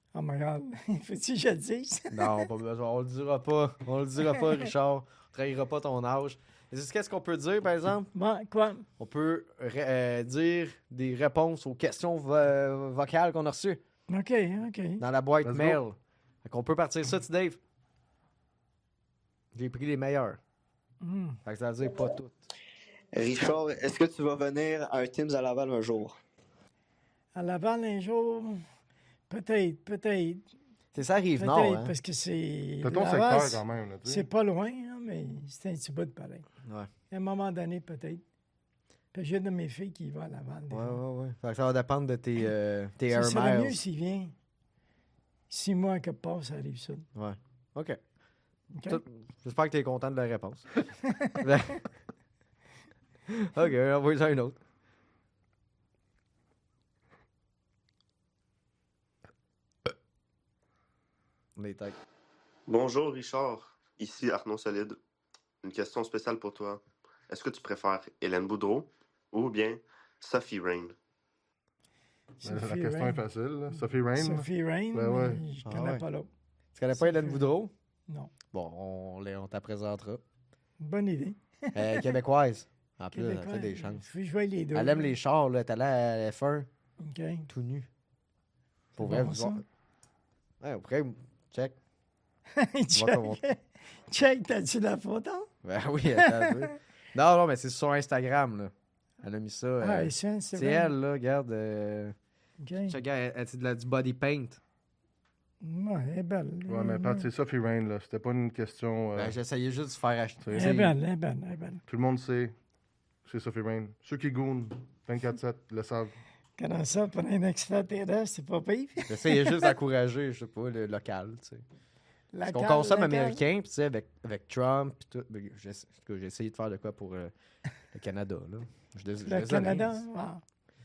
Oh my God. Faut-tu que je le dise? Non, pas besoin. On le dira pas. On le dira pas, Richard. On trahira pas ton âge. Qu'est-ce qu'on peut dire, par exemple? Bon, quoi? On peut dire des réponses aux questions vocales qu'on a reçues OK, OK. dans la boîte Let's mail. go. Fait qu'on peut partir ça, tu Dave. J'ai pris les meilleurs. Hmm. Fait que ça veut dire pas toutes. Richard, est-ce que tu vas venir à un Teams à Laval un jour? À Laval, un jour, peut-être. C'est ça, Rive-Nord, Peut-être, hein? parce que c'est... T'as ton Laval, secteur quand même, là, tu sais. C'est pas loin, hein, mais c'est un petit bout de pareil. Ouais. À un moment donné, peut-être. Puis j'ai une de mes filles qui va à Laval. des fois. Ouais. Fait que ça va dépendre de tes Ça air serait mieux miles. s'il vient 6 mois que part, ça arrive ça. Ouais. OK. OK? J'espère que tu es content de la réponse. OK, on va un autre. On est tête. Bonjour Richard, ici Arnaud Solide. Une question spéciale pour toi. Est-ce que tu préfères Hélène Boudreau ou bien Sophie Rain? La Sophie question Rain. est facile. Là. Sophie Rain. Sophie Rain, Ben ouais. mais je Ah connais ouais. pas l'autre. Tu connais pas Hélène Sophie Boudreau? Non. Bon, on t'en présentera. Bonne idée. Québécoise. En plus, elle Québécois, fait des chances. Faut jouer les deux. Elle aime les chars, là. T'es allé à F1 OK. tout nu. Pour C'est vrai, bon, vous ça. Ouais, après, check. Check. Check, t'as-tu la photo? Ben oui, attends un peu. Non, mais c'est sur Instagram, là. Elle a mis ça. Ah, c'est c'est vrai. elle, là, regarde. OK. Check, elle du body paint. Ouais, elle est belle. Ouais, mais Pat, c'est Sophie Rain, là. C'était pas une question. Ben, j'essayais juste de se faire acheter. Elle est belle, elle est belle, elle est belle. Tout le monde sait que c'est Sophie Rain. Ceux qui goonent 24/7 le savent. Comment ça, pour un extraterrestre, c'est pas pire? J'essayais juste d'encourager, je sais pas, le local, tu sais. Parce qu'on Local, consomme local. américain, puis tu sais, avec Trump, puis tout. Ben, j'ai essayé de faire de quoi pour le Canada, là. Je Le désolé. Canada? Ah.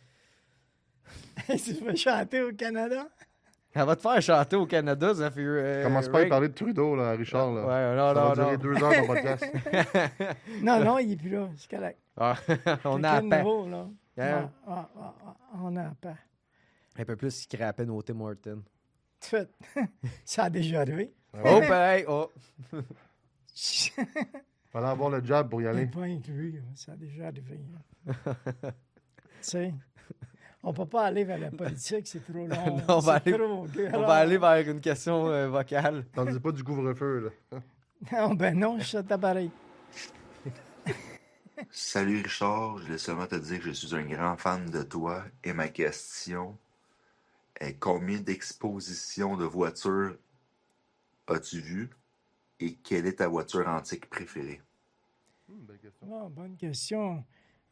Tu veux chanter au Canada? Elle va te faire chanter au Canada, ça fait. Commence pas à parler de Trudeau, là, à Richard. Là. Ouais, Ça va non. durer 2 heures dans podcast. Non, il est plus là, c'est correct. Ah, on a à Quelqu'un de peine. nouveau, là. Hein? On a à peine. Un peu plus, il scrapait nos Tim Hortons. Tout. Ça a déjà arrivé. Oh, pareil, oh. Fallait avoir le job pour y Il aller. n'est pas inclus, ça a déjà arrivé. Tu sais, on peut pas aller vers la politique, c'est trop long. Non, on va C'est aller- trop dur. On va aller vers une question vocale. T'en dis pas du couvre-feu, là. Non, ben non, je suis pareil. Salut Richard, je voulais seulement te dire que je suis un grand fan de toi et ma question est combien d'expositions de voitures as-tu vu et quelle est ta voiture antique préférée? Belle question. Oh, bonne question.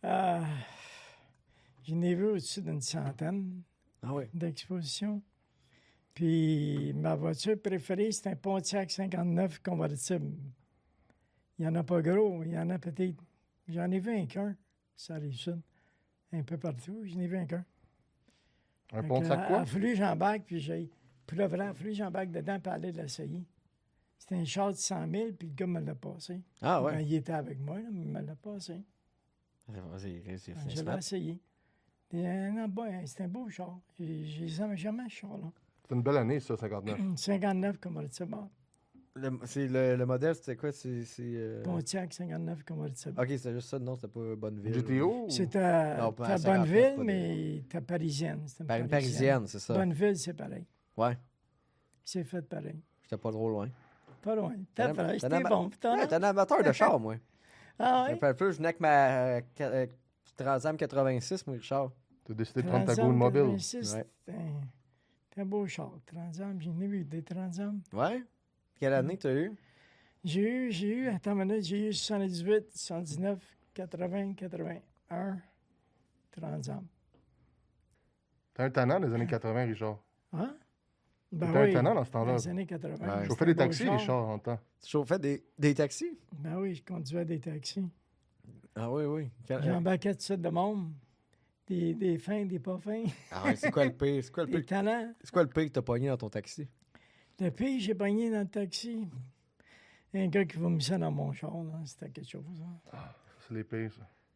J'en ai vu au-dessus d'une centaine Ah oui. d'expositions. Puis ma voiture préférée, c'est un Pontiac 59 convertible. Il n'y en a pas gros, il y en a peut-être. J'en ai vu qu'un, ça arrive sud. Un peu partout, j'en ai vu qu'un. Un pont de sac quoi? Il a fallu que j'embarque, puis j'ai. Puis là, vraiment, il a fallu que j'embarque dedans pour aller l'essayer. C'était un char de 100 000, puis le gars me l'a passé. Ah Ben, ouais. il était avec moi, là, mais il me l'a passé. C'est Je l'ai essayé. C'est un beau char. J'ai jamais ce char-là. C'est une belle année, ça, 59. 59 convertible. Le modèle, c'était quoi? C'est. Pontiac 59 convertible. Ok, c'était juste ça, non, c'était pas Bonneville. GTO? ou- C'était Non, pas à à 59, Bonneville, pas mais t'es parisienne. C'était une Une parisienne, c'est ça. Bonneville, c'est pareil. Ouais, C'est fait pareil. j'étais pas trop loin. Pas loin. T'es T'es pareil. un C'était ama- bon. Putain, Ouais, t'es un amateur de char, moi. Ah Ça ouais? fait un peu, je venais avec ma Transam 86, moi, Richard. T'as décidé de prendre ta Transam goût mobile. 86, Ouais. c'était un beau char. Transam, j'en ai vu des Transam. Ouais? Quelle année t'as eu? J'ai eu, attends une minute, j'ai eu 78, 79, 80, 81, Transam. T'es un tannant des années 80, Richard. Hein? T'étais un tannant dans ce temps-là. Dans les années 80. Ouais. Je c'était chauffais un des beau taxis, char. Richard, en temps. Tu chauffais des taxis? Ben oui, je conduisais des taxis. Ah oui, oui. J'embarquais tout ça de monde. Des fins, des pas fins. Ah ouais, c'est quoi le pire? C'est quoi le Des pire? talents. C'est quoi le pire que t'as pogné dans ton taxi? Le pire, j'ai pogné dans le taxi. Un gars qui vomissait dans mon char, là. C'était quelque chose. Hein. C'est les pires, ça.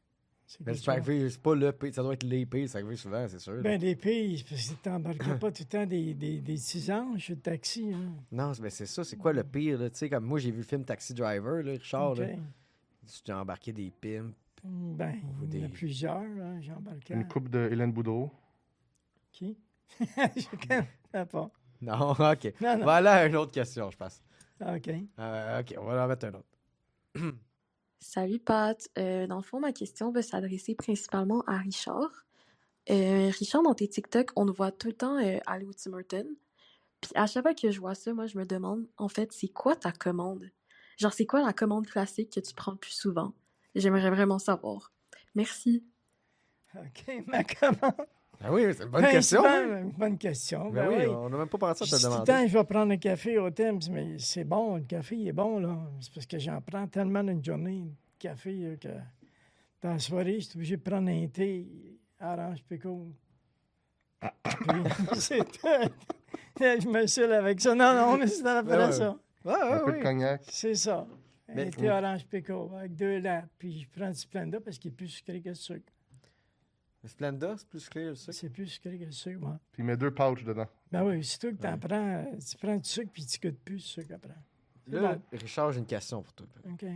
C'est Mais quelque c'est pas chose. arrivé, c'est pas le pire, ça doit être les pires, ça arrive souvent, c'est sûr. là. Ben, les pays, parce que t'embarquais pas tout le temps des petits anges sur le taxi. Hein. Non, mais c'est ça, c'est quoi le pire, là? Tu sais, comme moi, j'ai vu le film Taxi Driver, là, Richard, OK. là. Tu as embarqué des pimps. Ben, il y en a des- plusieurs. Hein. J'ai embarqué. Une coupe de Hélène Boudreau. Qui? Je connais pas. Non, OK. Non, non. Voilà une autre question, je pense. OK. OK, on va en mettre un autre. Salut Pat. Dans le fond, ma question va s'adresser principalement à Richard. Richard, dans tes TikTok, on te voit tout le temps aller au Tim Hortons. Puis à chaque fois que je vois ça, moi, je me demande, en fait, c'est quoi ta commande? Genre, c'est quoi la commande classique que tu prends le plus souvent? J'aimerais vraiment savoir. Merci. OK, ma commande. Ah oui, c'est une bonne Ben, question. c'est hein? une bonne question. Ben Ben oui, oui. on n'a même pas pensé à Je te dis tout le demander. temps, je vais prendre un café au Tim's, mais c'est bon, le café il est bon, là. C'est parce que j'en prends tellement d'une journée de café là, que dans la soirée, je suis obligé de prendre un thé orange pico. Puis, c'est tout. Je me saoule avec ça. Non, mais c'est à peu Ben près ouais. ça. Ah, Un peu de oui. cognac. C'est ça. Mais- Un thé orange pico avec 2 lattes. Puis je prends du Splenda parce qu'il est plus sucré que le sucre. Le Splenda, c'est plus clair, ça. C'est plus sucré que le sucre, moi. Puis il met 2 pouches dedans. Ben oui, c'est toi que Ouais. tu prends du sucre puis tu goûtes plus le sucre après. C'est Là, Richard, j'ai une question pour toi. OK.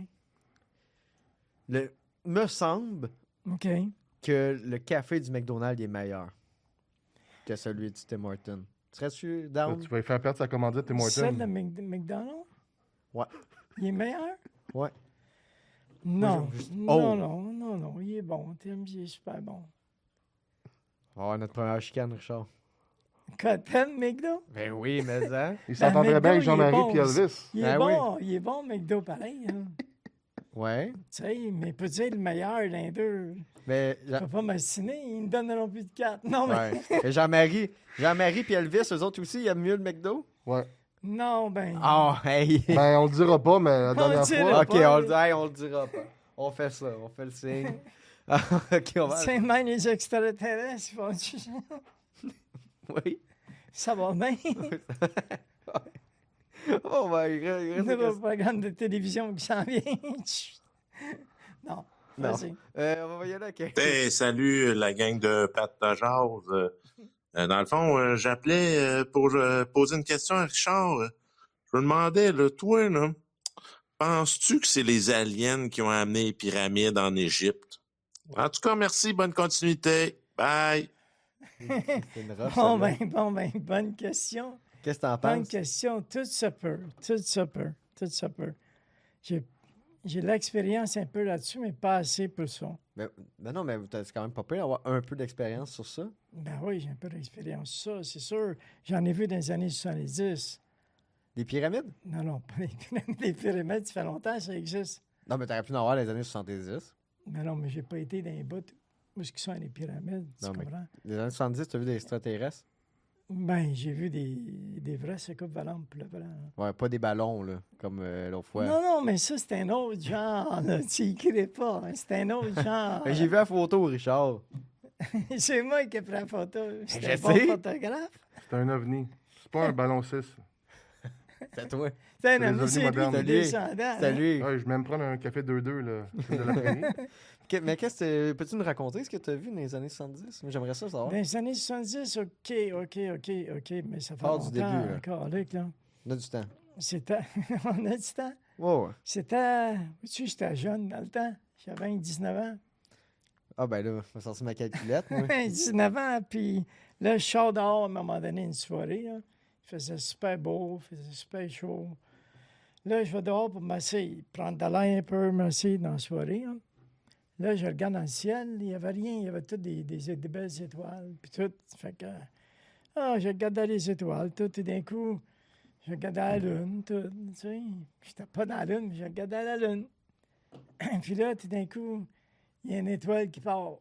Me semble OK. que le café du McDonald's est meilleur que celui du Tim Hortons. Serais-tu down? Tu vas lui faire perdre sa commandite, Tim Celle de Hortons. McDonald's? Ouais. Il est meilleur? Ouais. Non. Moi, je- Non, Oh! non. Il est bon. Tim, il est super bon. On va avoir notre première chicane, Richard. Quand t'aimes McDo? Ben oui, mais hein? Il s'entendrait McDo, bien avec il est Jean-Marie bon et aussi. Elvis. Il est Ben bon. Il est bon, McDo, pareil. Hein. Ouais. Tu sais, mais peut dire le meilleur, l'un d'eux. Mais, Je peux pas m'assiner. Ils me donneront plus de 4. Non, mais... ouais. Et Jean-Marie puis Elvis, eux autres aussi, ils aiment mieux le McDo? Ouais. Non, ben... Oh, hey! Ben, on le dira pas, mais la On dernière le dira fois. Ok, pas. on le dira pas. On fait ça, on fait le signe. Ah, ok, on va. C'est même les extraterrestres, ils font... Oui. Ça va bien. Oh, ben, il reste- Un nouveau programme de télévision qui s'en vient. Non, Non. vas-y. On va y aller avec. Hey, salut la gang de Pat Tajaz. Dans le fond, j'appelais pour poser une question à Richard. Je me demandais, là, toi, là, penses-tu que c'est les aliens qui ont amené les pyramides en Égypte? En tout cas, merci, bonne continuité. Bye! C'est une roche, Bon celle-là. ben, bonne question. Qu'est-ce que t'en Bonne penses? question. Tout se peut. J'ai l'expérience un peu là-dessus, mais pas assez pour ça. Ben non, mais c'est quand même pas pire d'avoir un peu d'expérience sur ça. Ben oui, j'ai un peu d'expérience sur ça, c'est sûr. J'en ai vu dans les années 70. Des pyramides? Non, pas les pyramides. Les pyramides, ça fait longtemps que ça existe. Non, mais t'aurais pu en avoir dans les années 70. Mais non, mais j'ai pas été dans les bouts où ce qui sont les pyramides, tu Non, mais- comprends? Les années 70, t'as vu des extraterrestres? Ben, j'ai vu des vraies soucoupes volantes pour le blanc. Ouais, pas des ballons, là, comme l'autre fois. Non, mais ça, c'est un autre genre. Là. Tu y crées pas. Hein. C'est un autre genre. Ben, j'ai vu la photo, Richard. C'est moi qui ai pris la photo. C'est Je un bon sais. photographe. C'est un ovni. C'est pas un ballon 6. C'est toi. C'est les un ami, ovnis c'est lui modernes. qui est C'est lui. descendant. C'est hein. lui. Ouais, je vais même prendre un café 2-2 là, de l'après-midi. Mais qu'est-ce que peux-tu nous raconter ce que tu as vu dans les années 70? Moi, j'aimerais ça savoir. Dans les années 70, OK, mais ça fait Part du longtemps début, là. encore, Luc, là. On a du temps. C'était... On a du temps. Ouais, ouais. C'était... Tu sais, j'étais jeune dans le temps. J'avais 19 ans. Ah, ben là, je vais sortir ma calculette, moi. 19 ans, puis là, je sors dehors à un moment donné, une soirée. Là. Il faisait super beau, il faisait super chaud. Là, je vais dehors pour m'asseoir, prendre de l'air un peu, m'asseoir dans la soirée. Hein. Là, je regarde dans le ciel, il n'y avait rien, il y avait toutes des belles étoiles, puis tout. Fait que, je regardais les étoiles, tout, et d'un coup, je regardais la lune, tout, tu sais. J'étais pas dans la lune, mais je regardais la lune. Puis là, tout d'un coup, il y a une étoile qui part.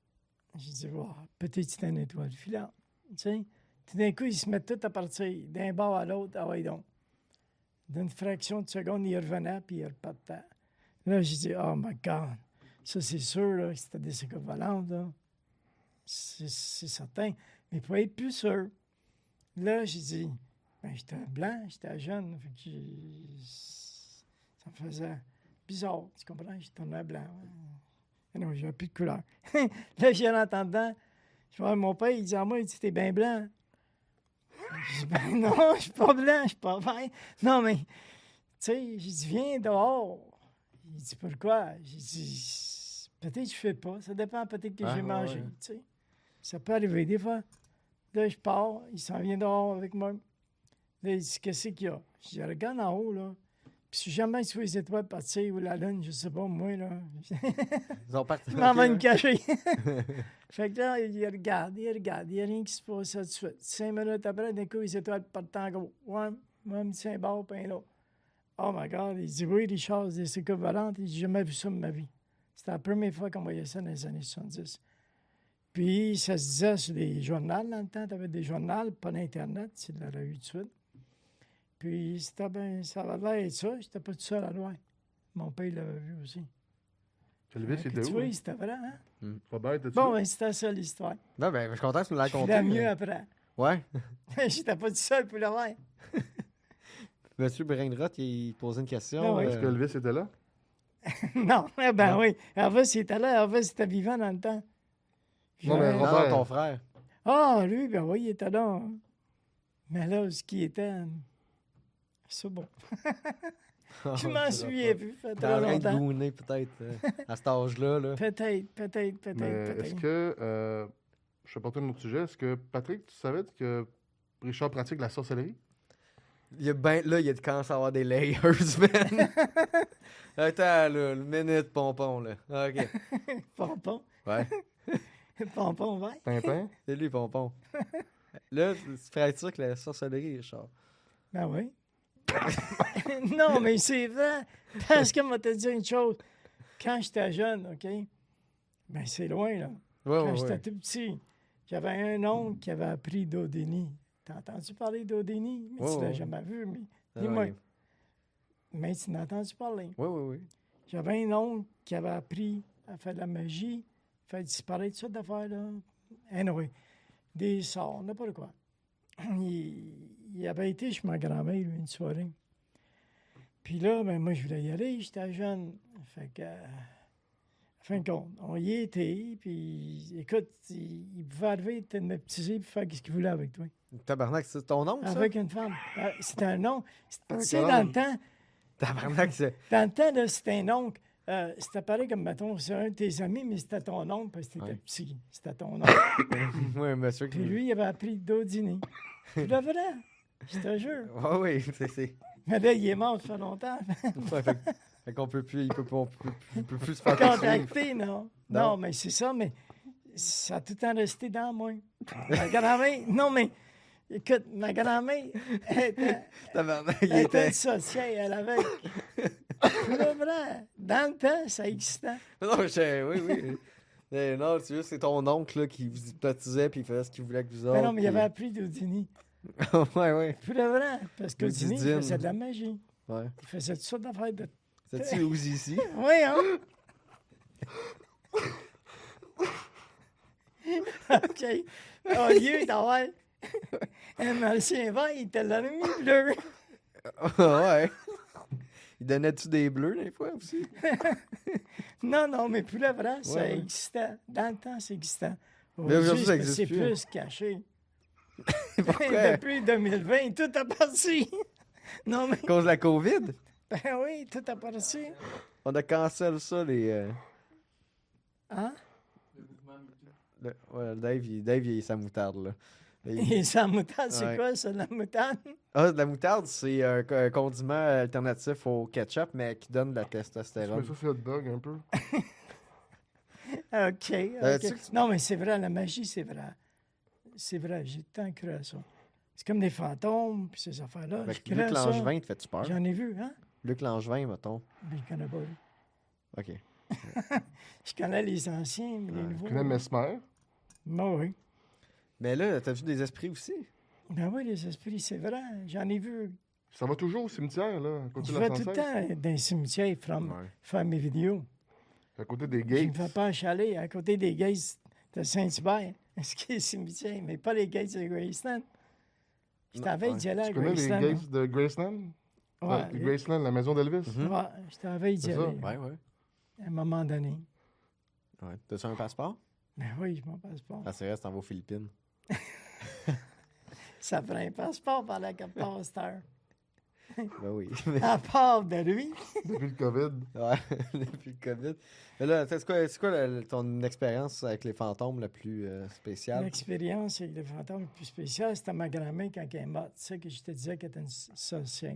Je dis, wow, peut-être que c'est une étoile filante, tu sais. Tout d'un coup, ils se mettent tous à partir d'un bord à l'autre, ah ouais donc. D'une fraction de seconde, il revenait, puis il repartait. Là, j'ai dit, oh my God, ça c'est sûr, là, que c'était des soucoupes volantes, là. C'est certain. Mais pour être plus sûr, là, j'ai dit, ben, j'étais blanc, j'étais jeune, fait que ça me faisait bizarre, tu comprends? Je tournais blanc. Non, j'avais plus de couleur. Là, j'ai rentré en dedans. Je vois mon père, il dit à moi, il dit, t'es bien blanc. Je dis, ben non, je suis pas blanc, je suis pas vert. Non, mais, tu sais, j'ai dit, viens dehors. Il dit, pourquoi? J'ai dit, peut-être que je fais pas. Ça dépend peut-être que j'ai mangé, tu sais. Ça peut arriver des fois. Là, je pars, il s'en vient dehors avec moi. Là, il dit, qu'est-ce qu'il y a? Je dis, regarde en haut, là. Puis si jamais tu vois les étoiles partir ou la lune, je sais pas, moi, là. Ils ont parti. Je m'en vais me cacher. Fait que là, il regarde, il n'y a rien qui se passe tout de suite. 5 minutes après, d'un coup, les étoiles partent en gros. Ouais, un petit symbole, puis un là. Oh my God, il dit, oui, Richard, c'est que volante. Il dit, j'ai jamais vu ça de ma vie. C'était la première fois qu'on voyait ça dans les années 70. Puis, ça se disait sur des journaux dans le temps. Tu avais des journaux, pas d'Internet, c'est de la revue de suite. Puis, c'était ben, ça avait l'air de ça. J'étais pas tout seul à loin. Mon père l'avait vu aussi. Elvis, Fait que c'était tu où? vois, Hein? c'était vrai, hein? Robert, t'es-tu Bon, là? ben, c'était ça l'histoire. Non, ben, je suis content que tu me l'aies Je conté. faisais mieux mais- après. Ouais. J'étais pas tout seul pour le voir. Monsieur Brainrot, il posait une question. Ah oui. Est-ce que Elvis était là? Non, eh ben Non. oui. Elvis, il était là. Elvis était vivant dans le temps. Non, mais J'avais- Non, Robert. non, ton frère. Ah, lui, ben oui, il était là. Mais là, ce qui était... C'est bon. Je m'en souviens plus. Ça fait T'es en très train de longtemps. gouiner, peut-être, à cet âge-là. Là. Peut-être. Mais est-ce que, je vais porter un autre sujet, est-ce que, Patrick, tu savais que Richard pratique la sorcellerie? Il y a ben, là, il commence à avoir des layers, man. Attends, là, une minute, pompon, là. OK. Pompon. Ouais. Pompon vert. Pimpin? C'est lui, pompon. Là, tu ferais ça que la sorcellerie, Richard. Ben oui. Non, mais c'est vrai. Parce que moi, te dire une chose. Quand j'étais jeune, OK? Ben, c'est loin, là. Ouais, Quand ouais, j'étais ouais. tout petit, j'avais un oncle qui avait appris d'Odénie. T'as entendu parler d'Odénie? Mais Ouais, tu l'as ouais. jamais vu, mais Ah, ni moi. ouais. Mais tu n'as entendu parler. Oui, oui, oui. J'avais un oncle qui avait appris à faire de la magie, faire disparaître toutes sortes d'affaires-là. Anyway, des sorts, n'importe quoi. Il avait été chez ma grand-mère, lui, une soirée. Puis là, ben, moi, je voulais y aller, j'étais jeune. Fait que, fin de compte, on y était, puis écoute, il pouvait arriver, de me baptiser, puis faire ce qu'il voulait avec toi. Tabarnak, c'est ton oncle, ça? Avec une femme. C'était un oncle. Tu sais, Ok. dans le temps, Tabarnak, c'est... dans le temps, là, c'était un oncle. C'était pareil comme, mettons, c'est un de tes amis, mais c'était ton oncle parce que t'étais Ouais. petit. C'était ton oncle. Oui, un monsieur qui... Puis lui, il avait appris d'Odini. Puis le vrai, je te jure. Ouais, oui, c'est... Mais là, il est mort, ça fait longtemps. Ouais, fait qu'on peut plus... Il peut plus se faire poursuivre. Contacté, non. Non. Non, mais c'est ça, mais ça a tout le temps resté dans moi. Ma grand-mère, non, mais écoute, ma grand-mère, elle Tabarnak, il était était... dissociée, elle avait... Pour le vrai, dans le temps, ça existait. Non, oui, oui. Mais non, c'est juste c'est ton oncle là, qui vous hypnotisait puis il faisait ce qu'il voulait que vous autres. Mais non, mais il puis- avait appris d'Odini. ouais, ouais. Pour le vrai, parce que Le Dini, il Didine. faisait de la magie. Ouais. Il faisait toutes sortes d'affaires de... C'est-tu aussi ici? Oui, hein? OK. Au lieu d'avoir un ancien vert, il te l'a mis bleu. ouais. Il donnait-tu des bleus des fois aussi? Non, mais pour le vrai, ça Ouais. existait. Dans le temps, ça existait. Mais aujourd'hui, ça c'est existe plus. plus caché. Pourquoi? Depuis 2020, tout a parti. Non, mais... À cause de la COVID? Ben oui, tout a parti. On a cancel ça, les... Hein? Ouais, Dave, il est sa moutarde, là. Et sa moutarde, c'est Ouais. quoi, ça, la moutarde? Ah, de la moutarde, c'est un condiment alternatif au ketchup, mais qui donne de la Mais testostérone. ça, c'est hot dog un peu. OK. tu sais que- Non, mais c'est vrai, la magie, c'est vrai. C'est vrai, j'ai tant cru à ça. C'est comme des fantômes, puis ces affaires-là. Avec Je crée Luc à ça. Langevin, te fait-tu peur? J'en ai vu, hein? Luc Langevin, mettons. Mais je connais pas. lui. OK. Je connais les anciens, mais les nouveaux. Tu connais Mesmer? Ben oui. Mais là, t'as vu des esprits aussi? Ben oui, les esprits, c'est vrai. J'en ai vu. Ça va toujours au cimetière, là, à côté Je de la vais tout le 116. temps dans les cimetières faire mes vidéos. À côté des Je gates. me fais pas achaler à côté des gates de Saint-Hubert. Ce qui est cimetière, mais pas les gates de Graceland. Je t'avais d'y aller à Tu connais les Graceland. gates de Graceland? hein? Ouais, Ouais, Graceland, la maison d'Elvis. ouais, je t'avais d'y C'est aller. ça. Ouais, ouais. À un moment donné. Ouais. T'as-tu un passeport? Ben oui, je m'en passeport. Ah, c'est vrai, t'en vas aux Philippines. Ça prend un passeport par la quelque part, cette heure. Ben oui. À part de lui. Depuis le COVID. Ouais, depuis le COVID. Mais là, c'est quoi ton expérience avec les fantômes la plus spéciale? L'expérience avec les fantômes le plus spécial, c'était ma grand-mère quand elle est morte. Tu sais que je te disais qu'elle était une sorcière.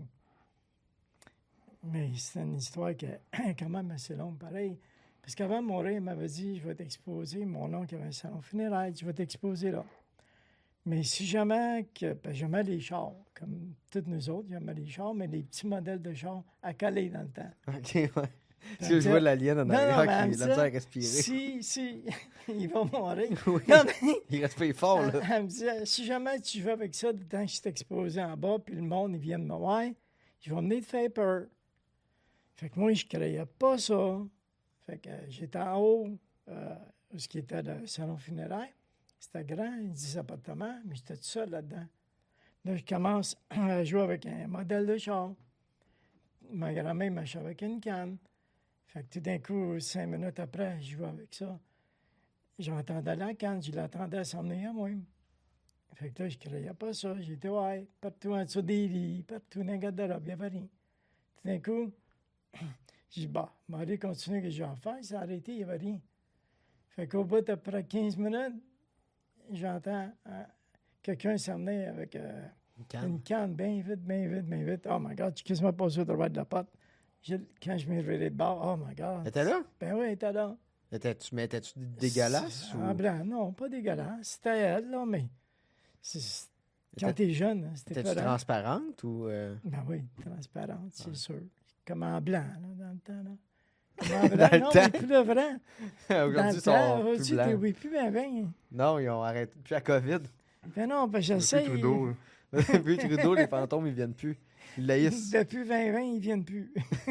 Mais c'est une histoire qui est quand même assez longue, pareil. Parce qu'avant de mourir, elle m'avait dit, je vais t'exposer. Mon oncle avait un salon funéraire, je vais t'exposer là. Mais si jamais, j'aimais les chars, comme toutes nous autres, j'aimais les chars, mais les petits modèles de chars à coller dans le temps. OK, ouais. Si je vois l'alien en Non, mais arrière elle qui me a de la disait, misère à respirer. Si, il va mourir. Oui. Non, mais Il respire fort, là. elle me disait, si jamais tu vas avec ça, le temps que je suis exposé en bas, puis le monde, ils viennent me voir, je vais venir te faire peur. Fait que moi, je ne croyais pas ça. Fait que j'étais en haut, ce qui était le salon funéraire. C'était grand, 10 appartements, mais j'étais tout seul là-dedans. Là, je commence à jouer avec un modèle de char. Ma grand-mère m'achète avec une canne. Fait que tout d'un coup, 5 minutes après, je jouais avec ça. J'entendais la canne, je l'attendais s'en venir à moi. Fait que là, je ne croyais pas ça. J'étais, ouais, partout en dessous des lits, partout dans le garde-robe, il n'y avait rien. Tout d'un coup, j'ai dit, bah, je vais aller continuer ce que j'ai à faire. Ça a arrêté, il n'y avait rien. Fait qu'au bout d'après 15 minutes, j'entends quelqu'un s'emmener avec une canne bien vite, bien vite, bien vite. Oh my God, je suis quasiment passé au droit de la porte. Quand je m'ai réveillé de bord, oh my God. Elle était là? Ben oui, elle était là. Étais-tu dégueulasse? En blanc, non, pas dégueulasse. C'était elle, là, mais quand t'es jeune, c'était Étais-tu pas transparente ou... Ben oui, transparente, c'est sûr. Comme en blanc, là, dans le temps, là. Comme en blanc, Dans le non, temps. mais plus le vrai. Dans Aujourd'hui, le ils temps, sont plus aujourd'hui, t'es blancs. oui, plus bien, bien. Non, ils ont arrêté depuis la COVID. Ben non, ben Depuis j'essaie. Trudeau. Depuis Trudeau, les fantômes, ils viennent plus. Ils laïssent. Depuis 2020, ils viennent plus.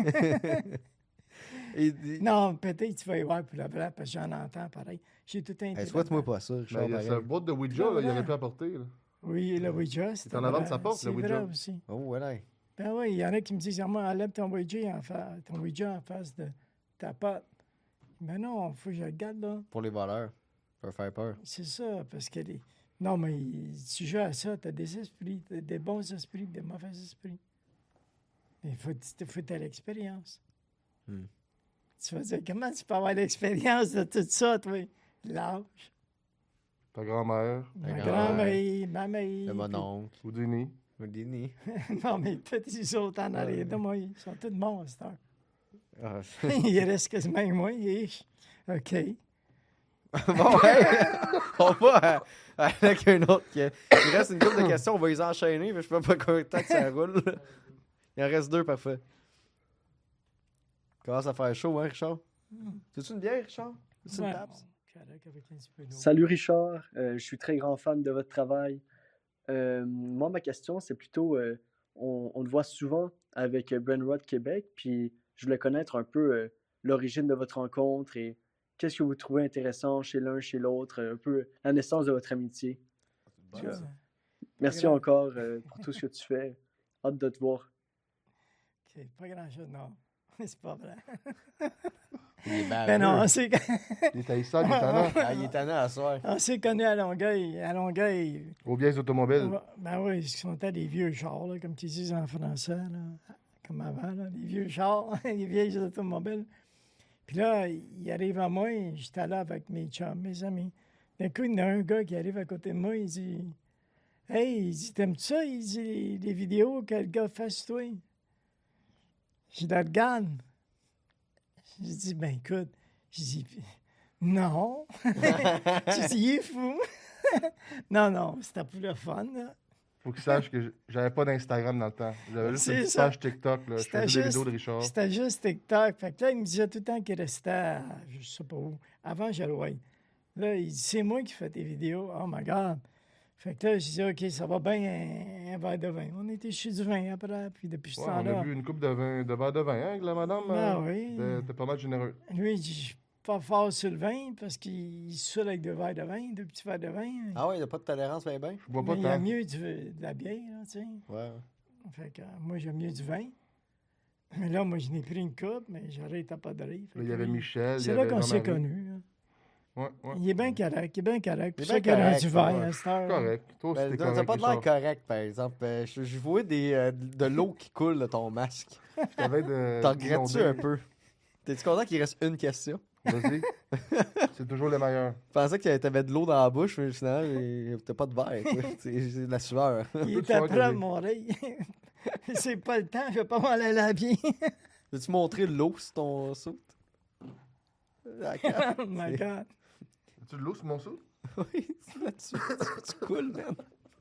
Et- Non, peut-être tu vas y voir pour le vrai, parce que j'en entends pareil. J'ai tout un. Hey, souhaite-moi pas ça, Richard, Ben, il y a pareil. sa boîte de Ouija, là, il aurait pu apporter. Là. Oui, le Ouija, c'est en avant de sa porte, c'est le Ouija. vrai aussi. Oh, voilà. Ben oui, il y en a qui me disent, moi, enlève ton Ouija en face de ta porte. Mais non, il faut que je le garde là. Pour les voleurs. Pour faire peur. C'est ça, parce que non, mais tu joues à ça, tu as des esprits, t'as des bons esprits, des mauvais esprits. Il faut que tu aies l'expérience. Hmm. Tu vas dire, comment tu peux avoir l'expérience de tout ça, toi? L'âge. Ta grand-mère, Ma grand-mère, grand-mère, ma mère. Le mononcle. Houdini. Houdini. Non, mais tous les autres en arrière de moi, ils sont tous bons à cette heure. Ah, Il reste quasiment que moi. OK. bon, ouais. On va avec un autre. Il reste une couple de questions, on va les enchaîner, mais je sais pas combien de temps que ça roule. Il en reste 2, parfait. Commence à faire chaud, hein, Richard? C'est-tu une bière, Richard? C'est une Ouais. tape? Correct, avec un petit peu d'eau. Salut Richard, je suis très grand fan de votre travail. Moi, ma question, c'est plutôt, on le voit souvent avec Brainrot Québec, puis je voulais connaître un peu l'origine de votre rencontre et qu'est-ce que vous trouvez intéressant chez l'un, chez l'autre, un peu la naissance de votre amitié. Ouais. Merci grave. encore pour tout ce que tu fais. Hâte de te voir. OK, pas grand-chose, non. C'est pas vrai. Il est baveux. Ben non, on s'est Il est haïssable, il est tannant. Ah, il est tannant à soir. connus à Longueuil. À Longueuil, Aux vieilles automobiles. ben oui, ils sont à des vieux chars, là, comme tu dis en français, là, comme avant, là, les vieux chars, les vieilles automobiles. Puis là, il arrive à moi, j'étais là avec mes chums, mes amis. D'un coup, il y en a un gars qui arrive à côté de moi, il dit « Hey, il dit, t'aimes-tu ça? Il dit, les vidéos que le gars fait sur toi? » Je le regarde. J'ai dit « Ben écoute, je dis non. » J'ai dit « Il est fou. » Non, c'était pour le fun, là. Faut qu'il sache que j'avais pas d'Instagram dans le temps. J'avais juste C'est une ça. page TikTok. Là. Je C'était faisais des juste- vidéos de Richard. C'était juste TikTok. Fait que là, il me disait tout le temps qu'il restait à, je sais pas où. Avant, je le voyais. Là, il dit, c'est moi qui fais tes vidéos. Oh my God. Fait que là, je dis, OK, ça va bien un verre de vin. On était chez du vin après, puis depuis ce Ouais, on temps-là. a bu une coupe de verre de vin hein, avec la madame. Ah oui. T'es pas mal généreux. Lui, il dit, je suis pas fort sur le vin parce qu'il se saoule avec 2 verres de vin, 2 petits verres de vin. Ah ouais, il n'y a pas de tolérance, ben ben? Je bois Mais pas il y a tant. mieux de la bière, là, tu sais. Ouais. Fait que moi, j'aime mieux du vin. Mais là, moi, je n'ai pris une coupe, mais j'arrête à pas de rire. Fait Là, il y que avait lui, Michel. il y c'est là avait qu'on s'est Jean-Marie. connus. Hein. Ouais. Il est bien correct, Pour Il est ça bien qu'il a correct, rendu vert à cette heure. Correct. Toi aussi, Ben, t'es t'as correct, pas de l'air Richard. correct, par exemple. Je vois de l'eau qui coule de ton masque. Je t'avais de... T'en regrettes-tu d'inonder. un peu? T'es-tu content qu'il reste une question? Vas-y. C'est toujours le meilleur. Je pensais que t'avais de l'eau dans la bouche, mais finalement, t'as pas de verre. toi. C'est de la sueur. Il peu de est soin après que à j'ai. mourir. C'est pas le temps, je vais pas m'aller laver. Veux-tu montrer l'eau sur ton saut? La carte. Oh my God. As-tu de l'eau sur mon sou? Oui, c'est là-dessus. Tu coules, man.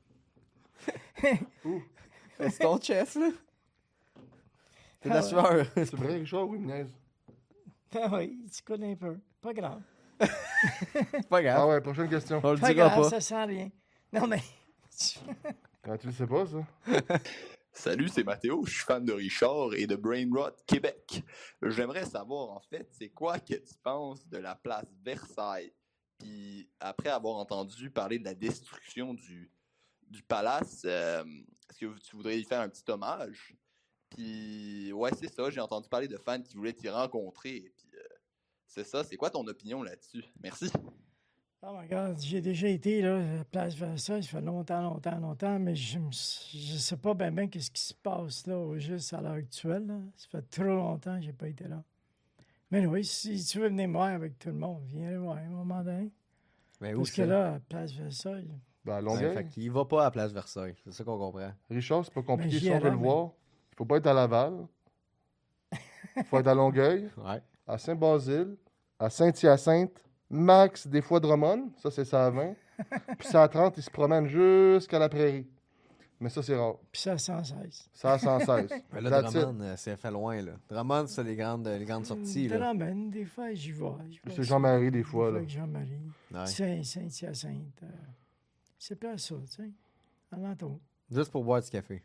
Ouh. C'est ton chest, là. C'est de la Ah ouais. sueur. C'est vrai, Richard? Oui, niaise. Ah oui, tu connais un peu. Pas grave. C'est pas grave. Ah ouais, prochaine question. On le Pas dira grave, pas. ça sent rien. Non, mais... Ah, tu le sais pas, ça? Salut, c'est Mathéo, je suis fan de Richard et de Brainrot Québec. J'aimerais savoir, en fait, c'est quoi que tu penses de la place Versailles? Puis, après avoir entendu parler de la destruction du palace, est-ce que tu voudrais y faire un petit hommage? Puis, ouais, c'est ça, j'ai entendu parler de fans qui voulaient t'y rencontrer. Puis, c'est ça, c'est quoi ton opinion là-dessus? Merci. Oh my God, j'ai déjà été là, à la place Versailles, ça fait longtemps, mais je sais pas bien qu'est-ce qui se passe là, au juste à l'heure actuelle. Là. Ça fait trop longtemps que j'ai pas été là. Mais oui, si tu veux venir me voir avec tout le monde, viens le voir à un moment donné. Mais où Parce que c'est? là, à la place Versaille, Ben, à Ouais, Longueuil. fait qu'il va pas à la place Versailles. C'est ça qu'on comprend. Richard, c'est pas compliqué. Ben, j'y Si on veut allais, le mais- voir, il faut pas être à Laval. Il faut être à Longueuil, Ouais. à Saint-Basile, à Saint-Hyacinthe, max des fois Drummond. Ça, c'est ça à 20. Puis ça à 30, il se promène jusqu'à la prairie. Mais ça, c'est rare. puis ça 116. Ça à 116. Mais là, That's it. Drummond, ça fait loin, là. Drummond, c'est les grandes sorties, là. Drummond, des fois, j'y vais. C'est Jean-Marie, des fois, là. Avec Jean-Marie. Ouais. Saint-Hyacinthe. C'est pas ça, tu sais. Alentour. Juste pour boire du café.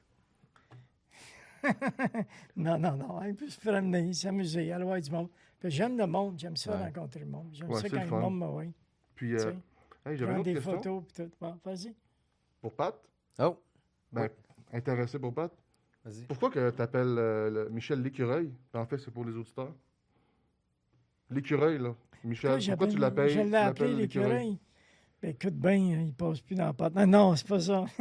Non, il peut se promener, s'amuser, aller voir du monde. Puis j'aime le monde, j'aime ça Ouais. rencontrer le monde. J'aime Ouais, ça c'est quand le le fun. monde me voit. Puis, tu sais. hey, j'avais une Prendre autre des question photos puis tout. Bon, vas-y. pour Pat. Oh, Ben, intéressé pour Pat. vas-y. Pourquoi que tu appelles Michel l'écureuil? En fait, c'est pour les auditeurs. L'écureuil, là. Michel, pourquoi tu l'appelles? Je l'ai appelé l'écureuil. Ben, écoute bien, il passe plus dans la pâte. Non, c'est pas ça.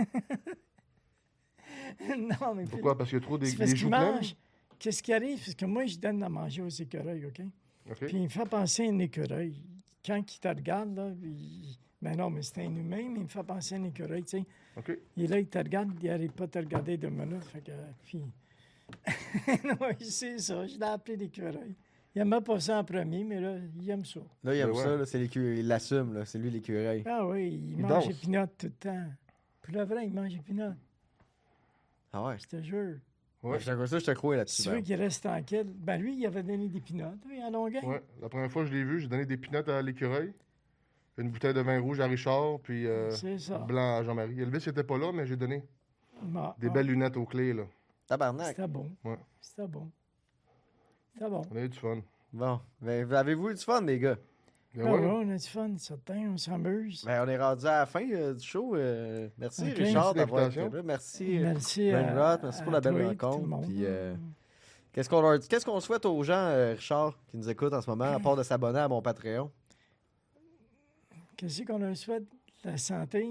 Non, mais Pourquoi? Parce qu'il y a trop c'est des parce qu'il joues pleines? mange. Qu'est-ce qui arrive? Parce que moi, je donne à manger aux écureuils, OK? OK. Puis il me fait penser à un écureuil. Quand il te regarde, là, ben non, mais c'est un humain, mais il me fait penser à un écureuil, tu sais. OK. Il est là, il te regarde, il n'arrive pas à te regarder 2 minutes. Fait que, puis... oui, c'est ça, je l'ai appelé l'écureuil. Il n'aimait pas ça en premier, mais là, il aime ça. Là, il aime Ben ouais. ça, là, c'est l'écureuil. Il l'assume, là. C'est lui l'écureuil. Ah oui, il Il mange danse. épinotes tout le temps. Puis le vrai, il mange épinotes, Ah ouais. je te jure. Ouais. Je te crois Si là-dessus. tu veux qu'il reste tranquille, ben lui, il avait donné des pinottes, oui, à Longueuil. Ouais. La première fois que je l'ai vu, j'ai donné des pinottes à l'écureuil, une bouteille de vin rouge à Richard, puis C'est ça. blanc à Jean-Marie. Elvis n'était pas là, mais j'ai donné Bon, des belles lunettes aux clés, là. Tabarnak. C'était bon. Ouais. C'était bon. C'était bon. On a eu du fun. Bon. Ben, avez-vous eu du fun, les gars? Ben Ah ouais. ouais, on a du fun, certain, on s'amuse. Ben, on est rendu à la fin du show. Merci, Ok. Richard, Merci d'avoir de été l'invitation. là. Merci, Merci Ben à, Roth. Merci pour à la belle toi et tout le rencontre. monde. Puis, qu'est-ce qu'on souhaite aux gens, Richard, qui nous écoutent en ce moment, à part de s'abonner à mon Patreon? Qu'est-ce qu'on leur souhaite? La santé.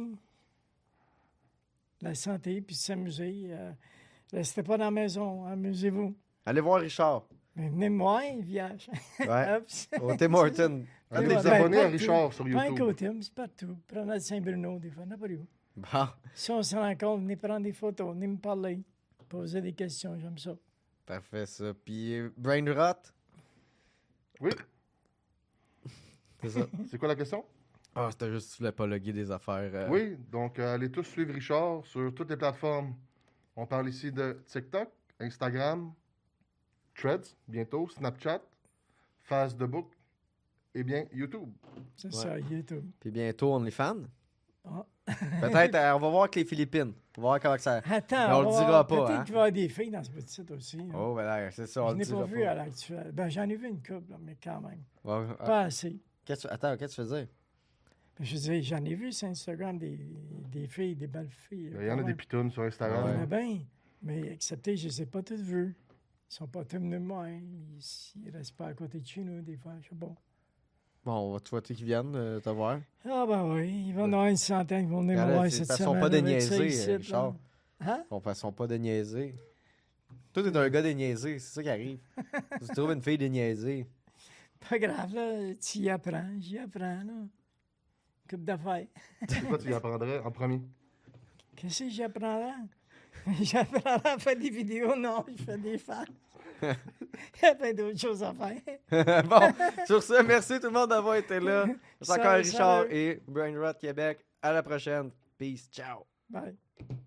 La santé, puis s'amuser. Restez pas dans la maison, amusez-vous. Allez voir Richard. Mais venez me voir, vierge. Ouais. Oups. Au Tim Horton. Allez Ouais, vous ben, abonner à partout. Richard sur Pas YouTube. un côté, c'est partout. Prenez à Saint-Bruno, des fois, n'importe où. Bon. Si on se rencontre, venez prendre des photos, venez me parler, poser des questions, j'aime ça. Parfait, ça. Puis, Brain Rot. Oui. C'est ça. C'est quoi la question? Ah, c'était juste, tu voulais pas loguer des affaires. Oui, donc allez tous suivre Richard sur toutes les plateformes. On parle ici de TikTok, Instagram, Threads, bientôt, Snapchat, Facebook et bien YouTube. C'est ça, YouTube. Puis bientôt, OnlyFans. Ah. Peut-être, on va voir avec les Philippines. On va voir comment que ça. Attends, Mais on le va dira voir, pas, peut-être hein. qu'il va y avoir des filles dans ce petit site aussi. hein. Oh, ben là, c'est ça, on Je le n'ai pas dira vu à pas. l'actuel. Ben, j'en ai vu une couple, là, mais quand même. Ouais, ah, Pas assez. Attends, qu'est-ce que tu veux dire? Ben, je veux dire, j'en ai vu sur Instagram des filles, des belles filles. Il y en a des pitounes sur Il y en Instagram. a bien, mais excepté, je ne les ai pas toutes vues. Ils sont pas tous venus de moi. Hein. Ils ne restent pas à côté de chez nous, des fois, je sais pas. Bon, on va te souhaiter qu'ils viennent te voir. Ah, ben oui, il va y en avoir une centaine qui vont venir me Regarde, voir ils cette façon semaine. pas de avec ça niaiser, ici, là. Richard. Hein? On façon pas de niaiser. Toi, t'es un gars de niaiser, c'est ça qui arrive. Tu trouves une fille de niaiser. Pas grave, là. Tu y apprends, j'y apprends, là. Coupe d'affaires. C'est quoi tu lui apprendrais en premier? Qu'est-ce que j'apprendrais? J'apprendrais à faire des vidéos, non, je fais des fans. Il y a plein d'autres choses à faire. Bon, sur ce, merci tout le monde d'avoir été là. C'est encore Salut, Richard salut. et Brain Rot Québec. À la prochaine. Peace. Ciao. Bye.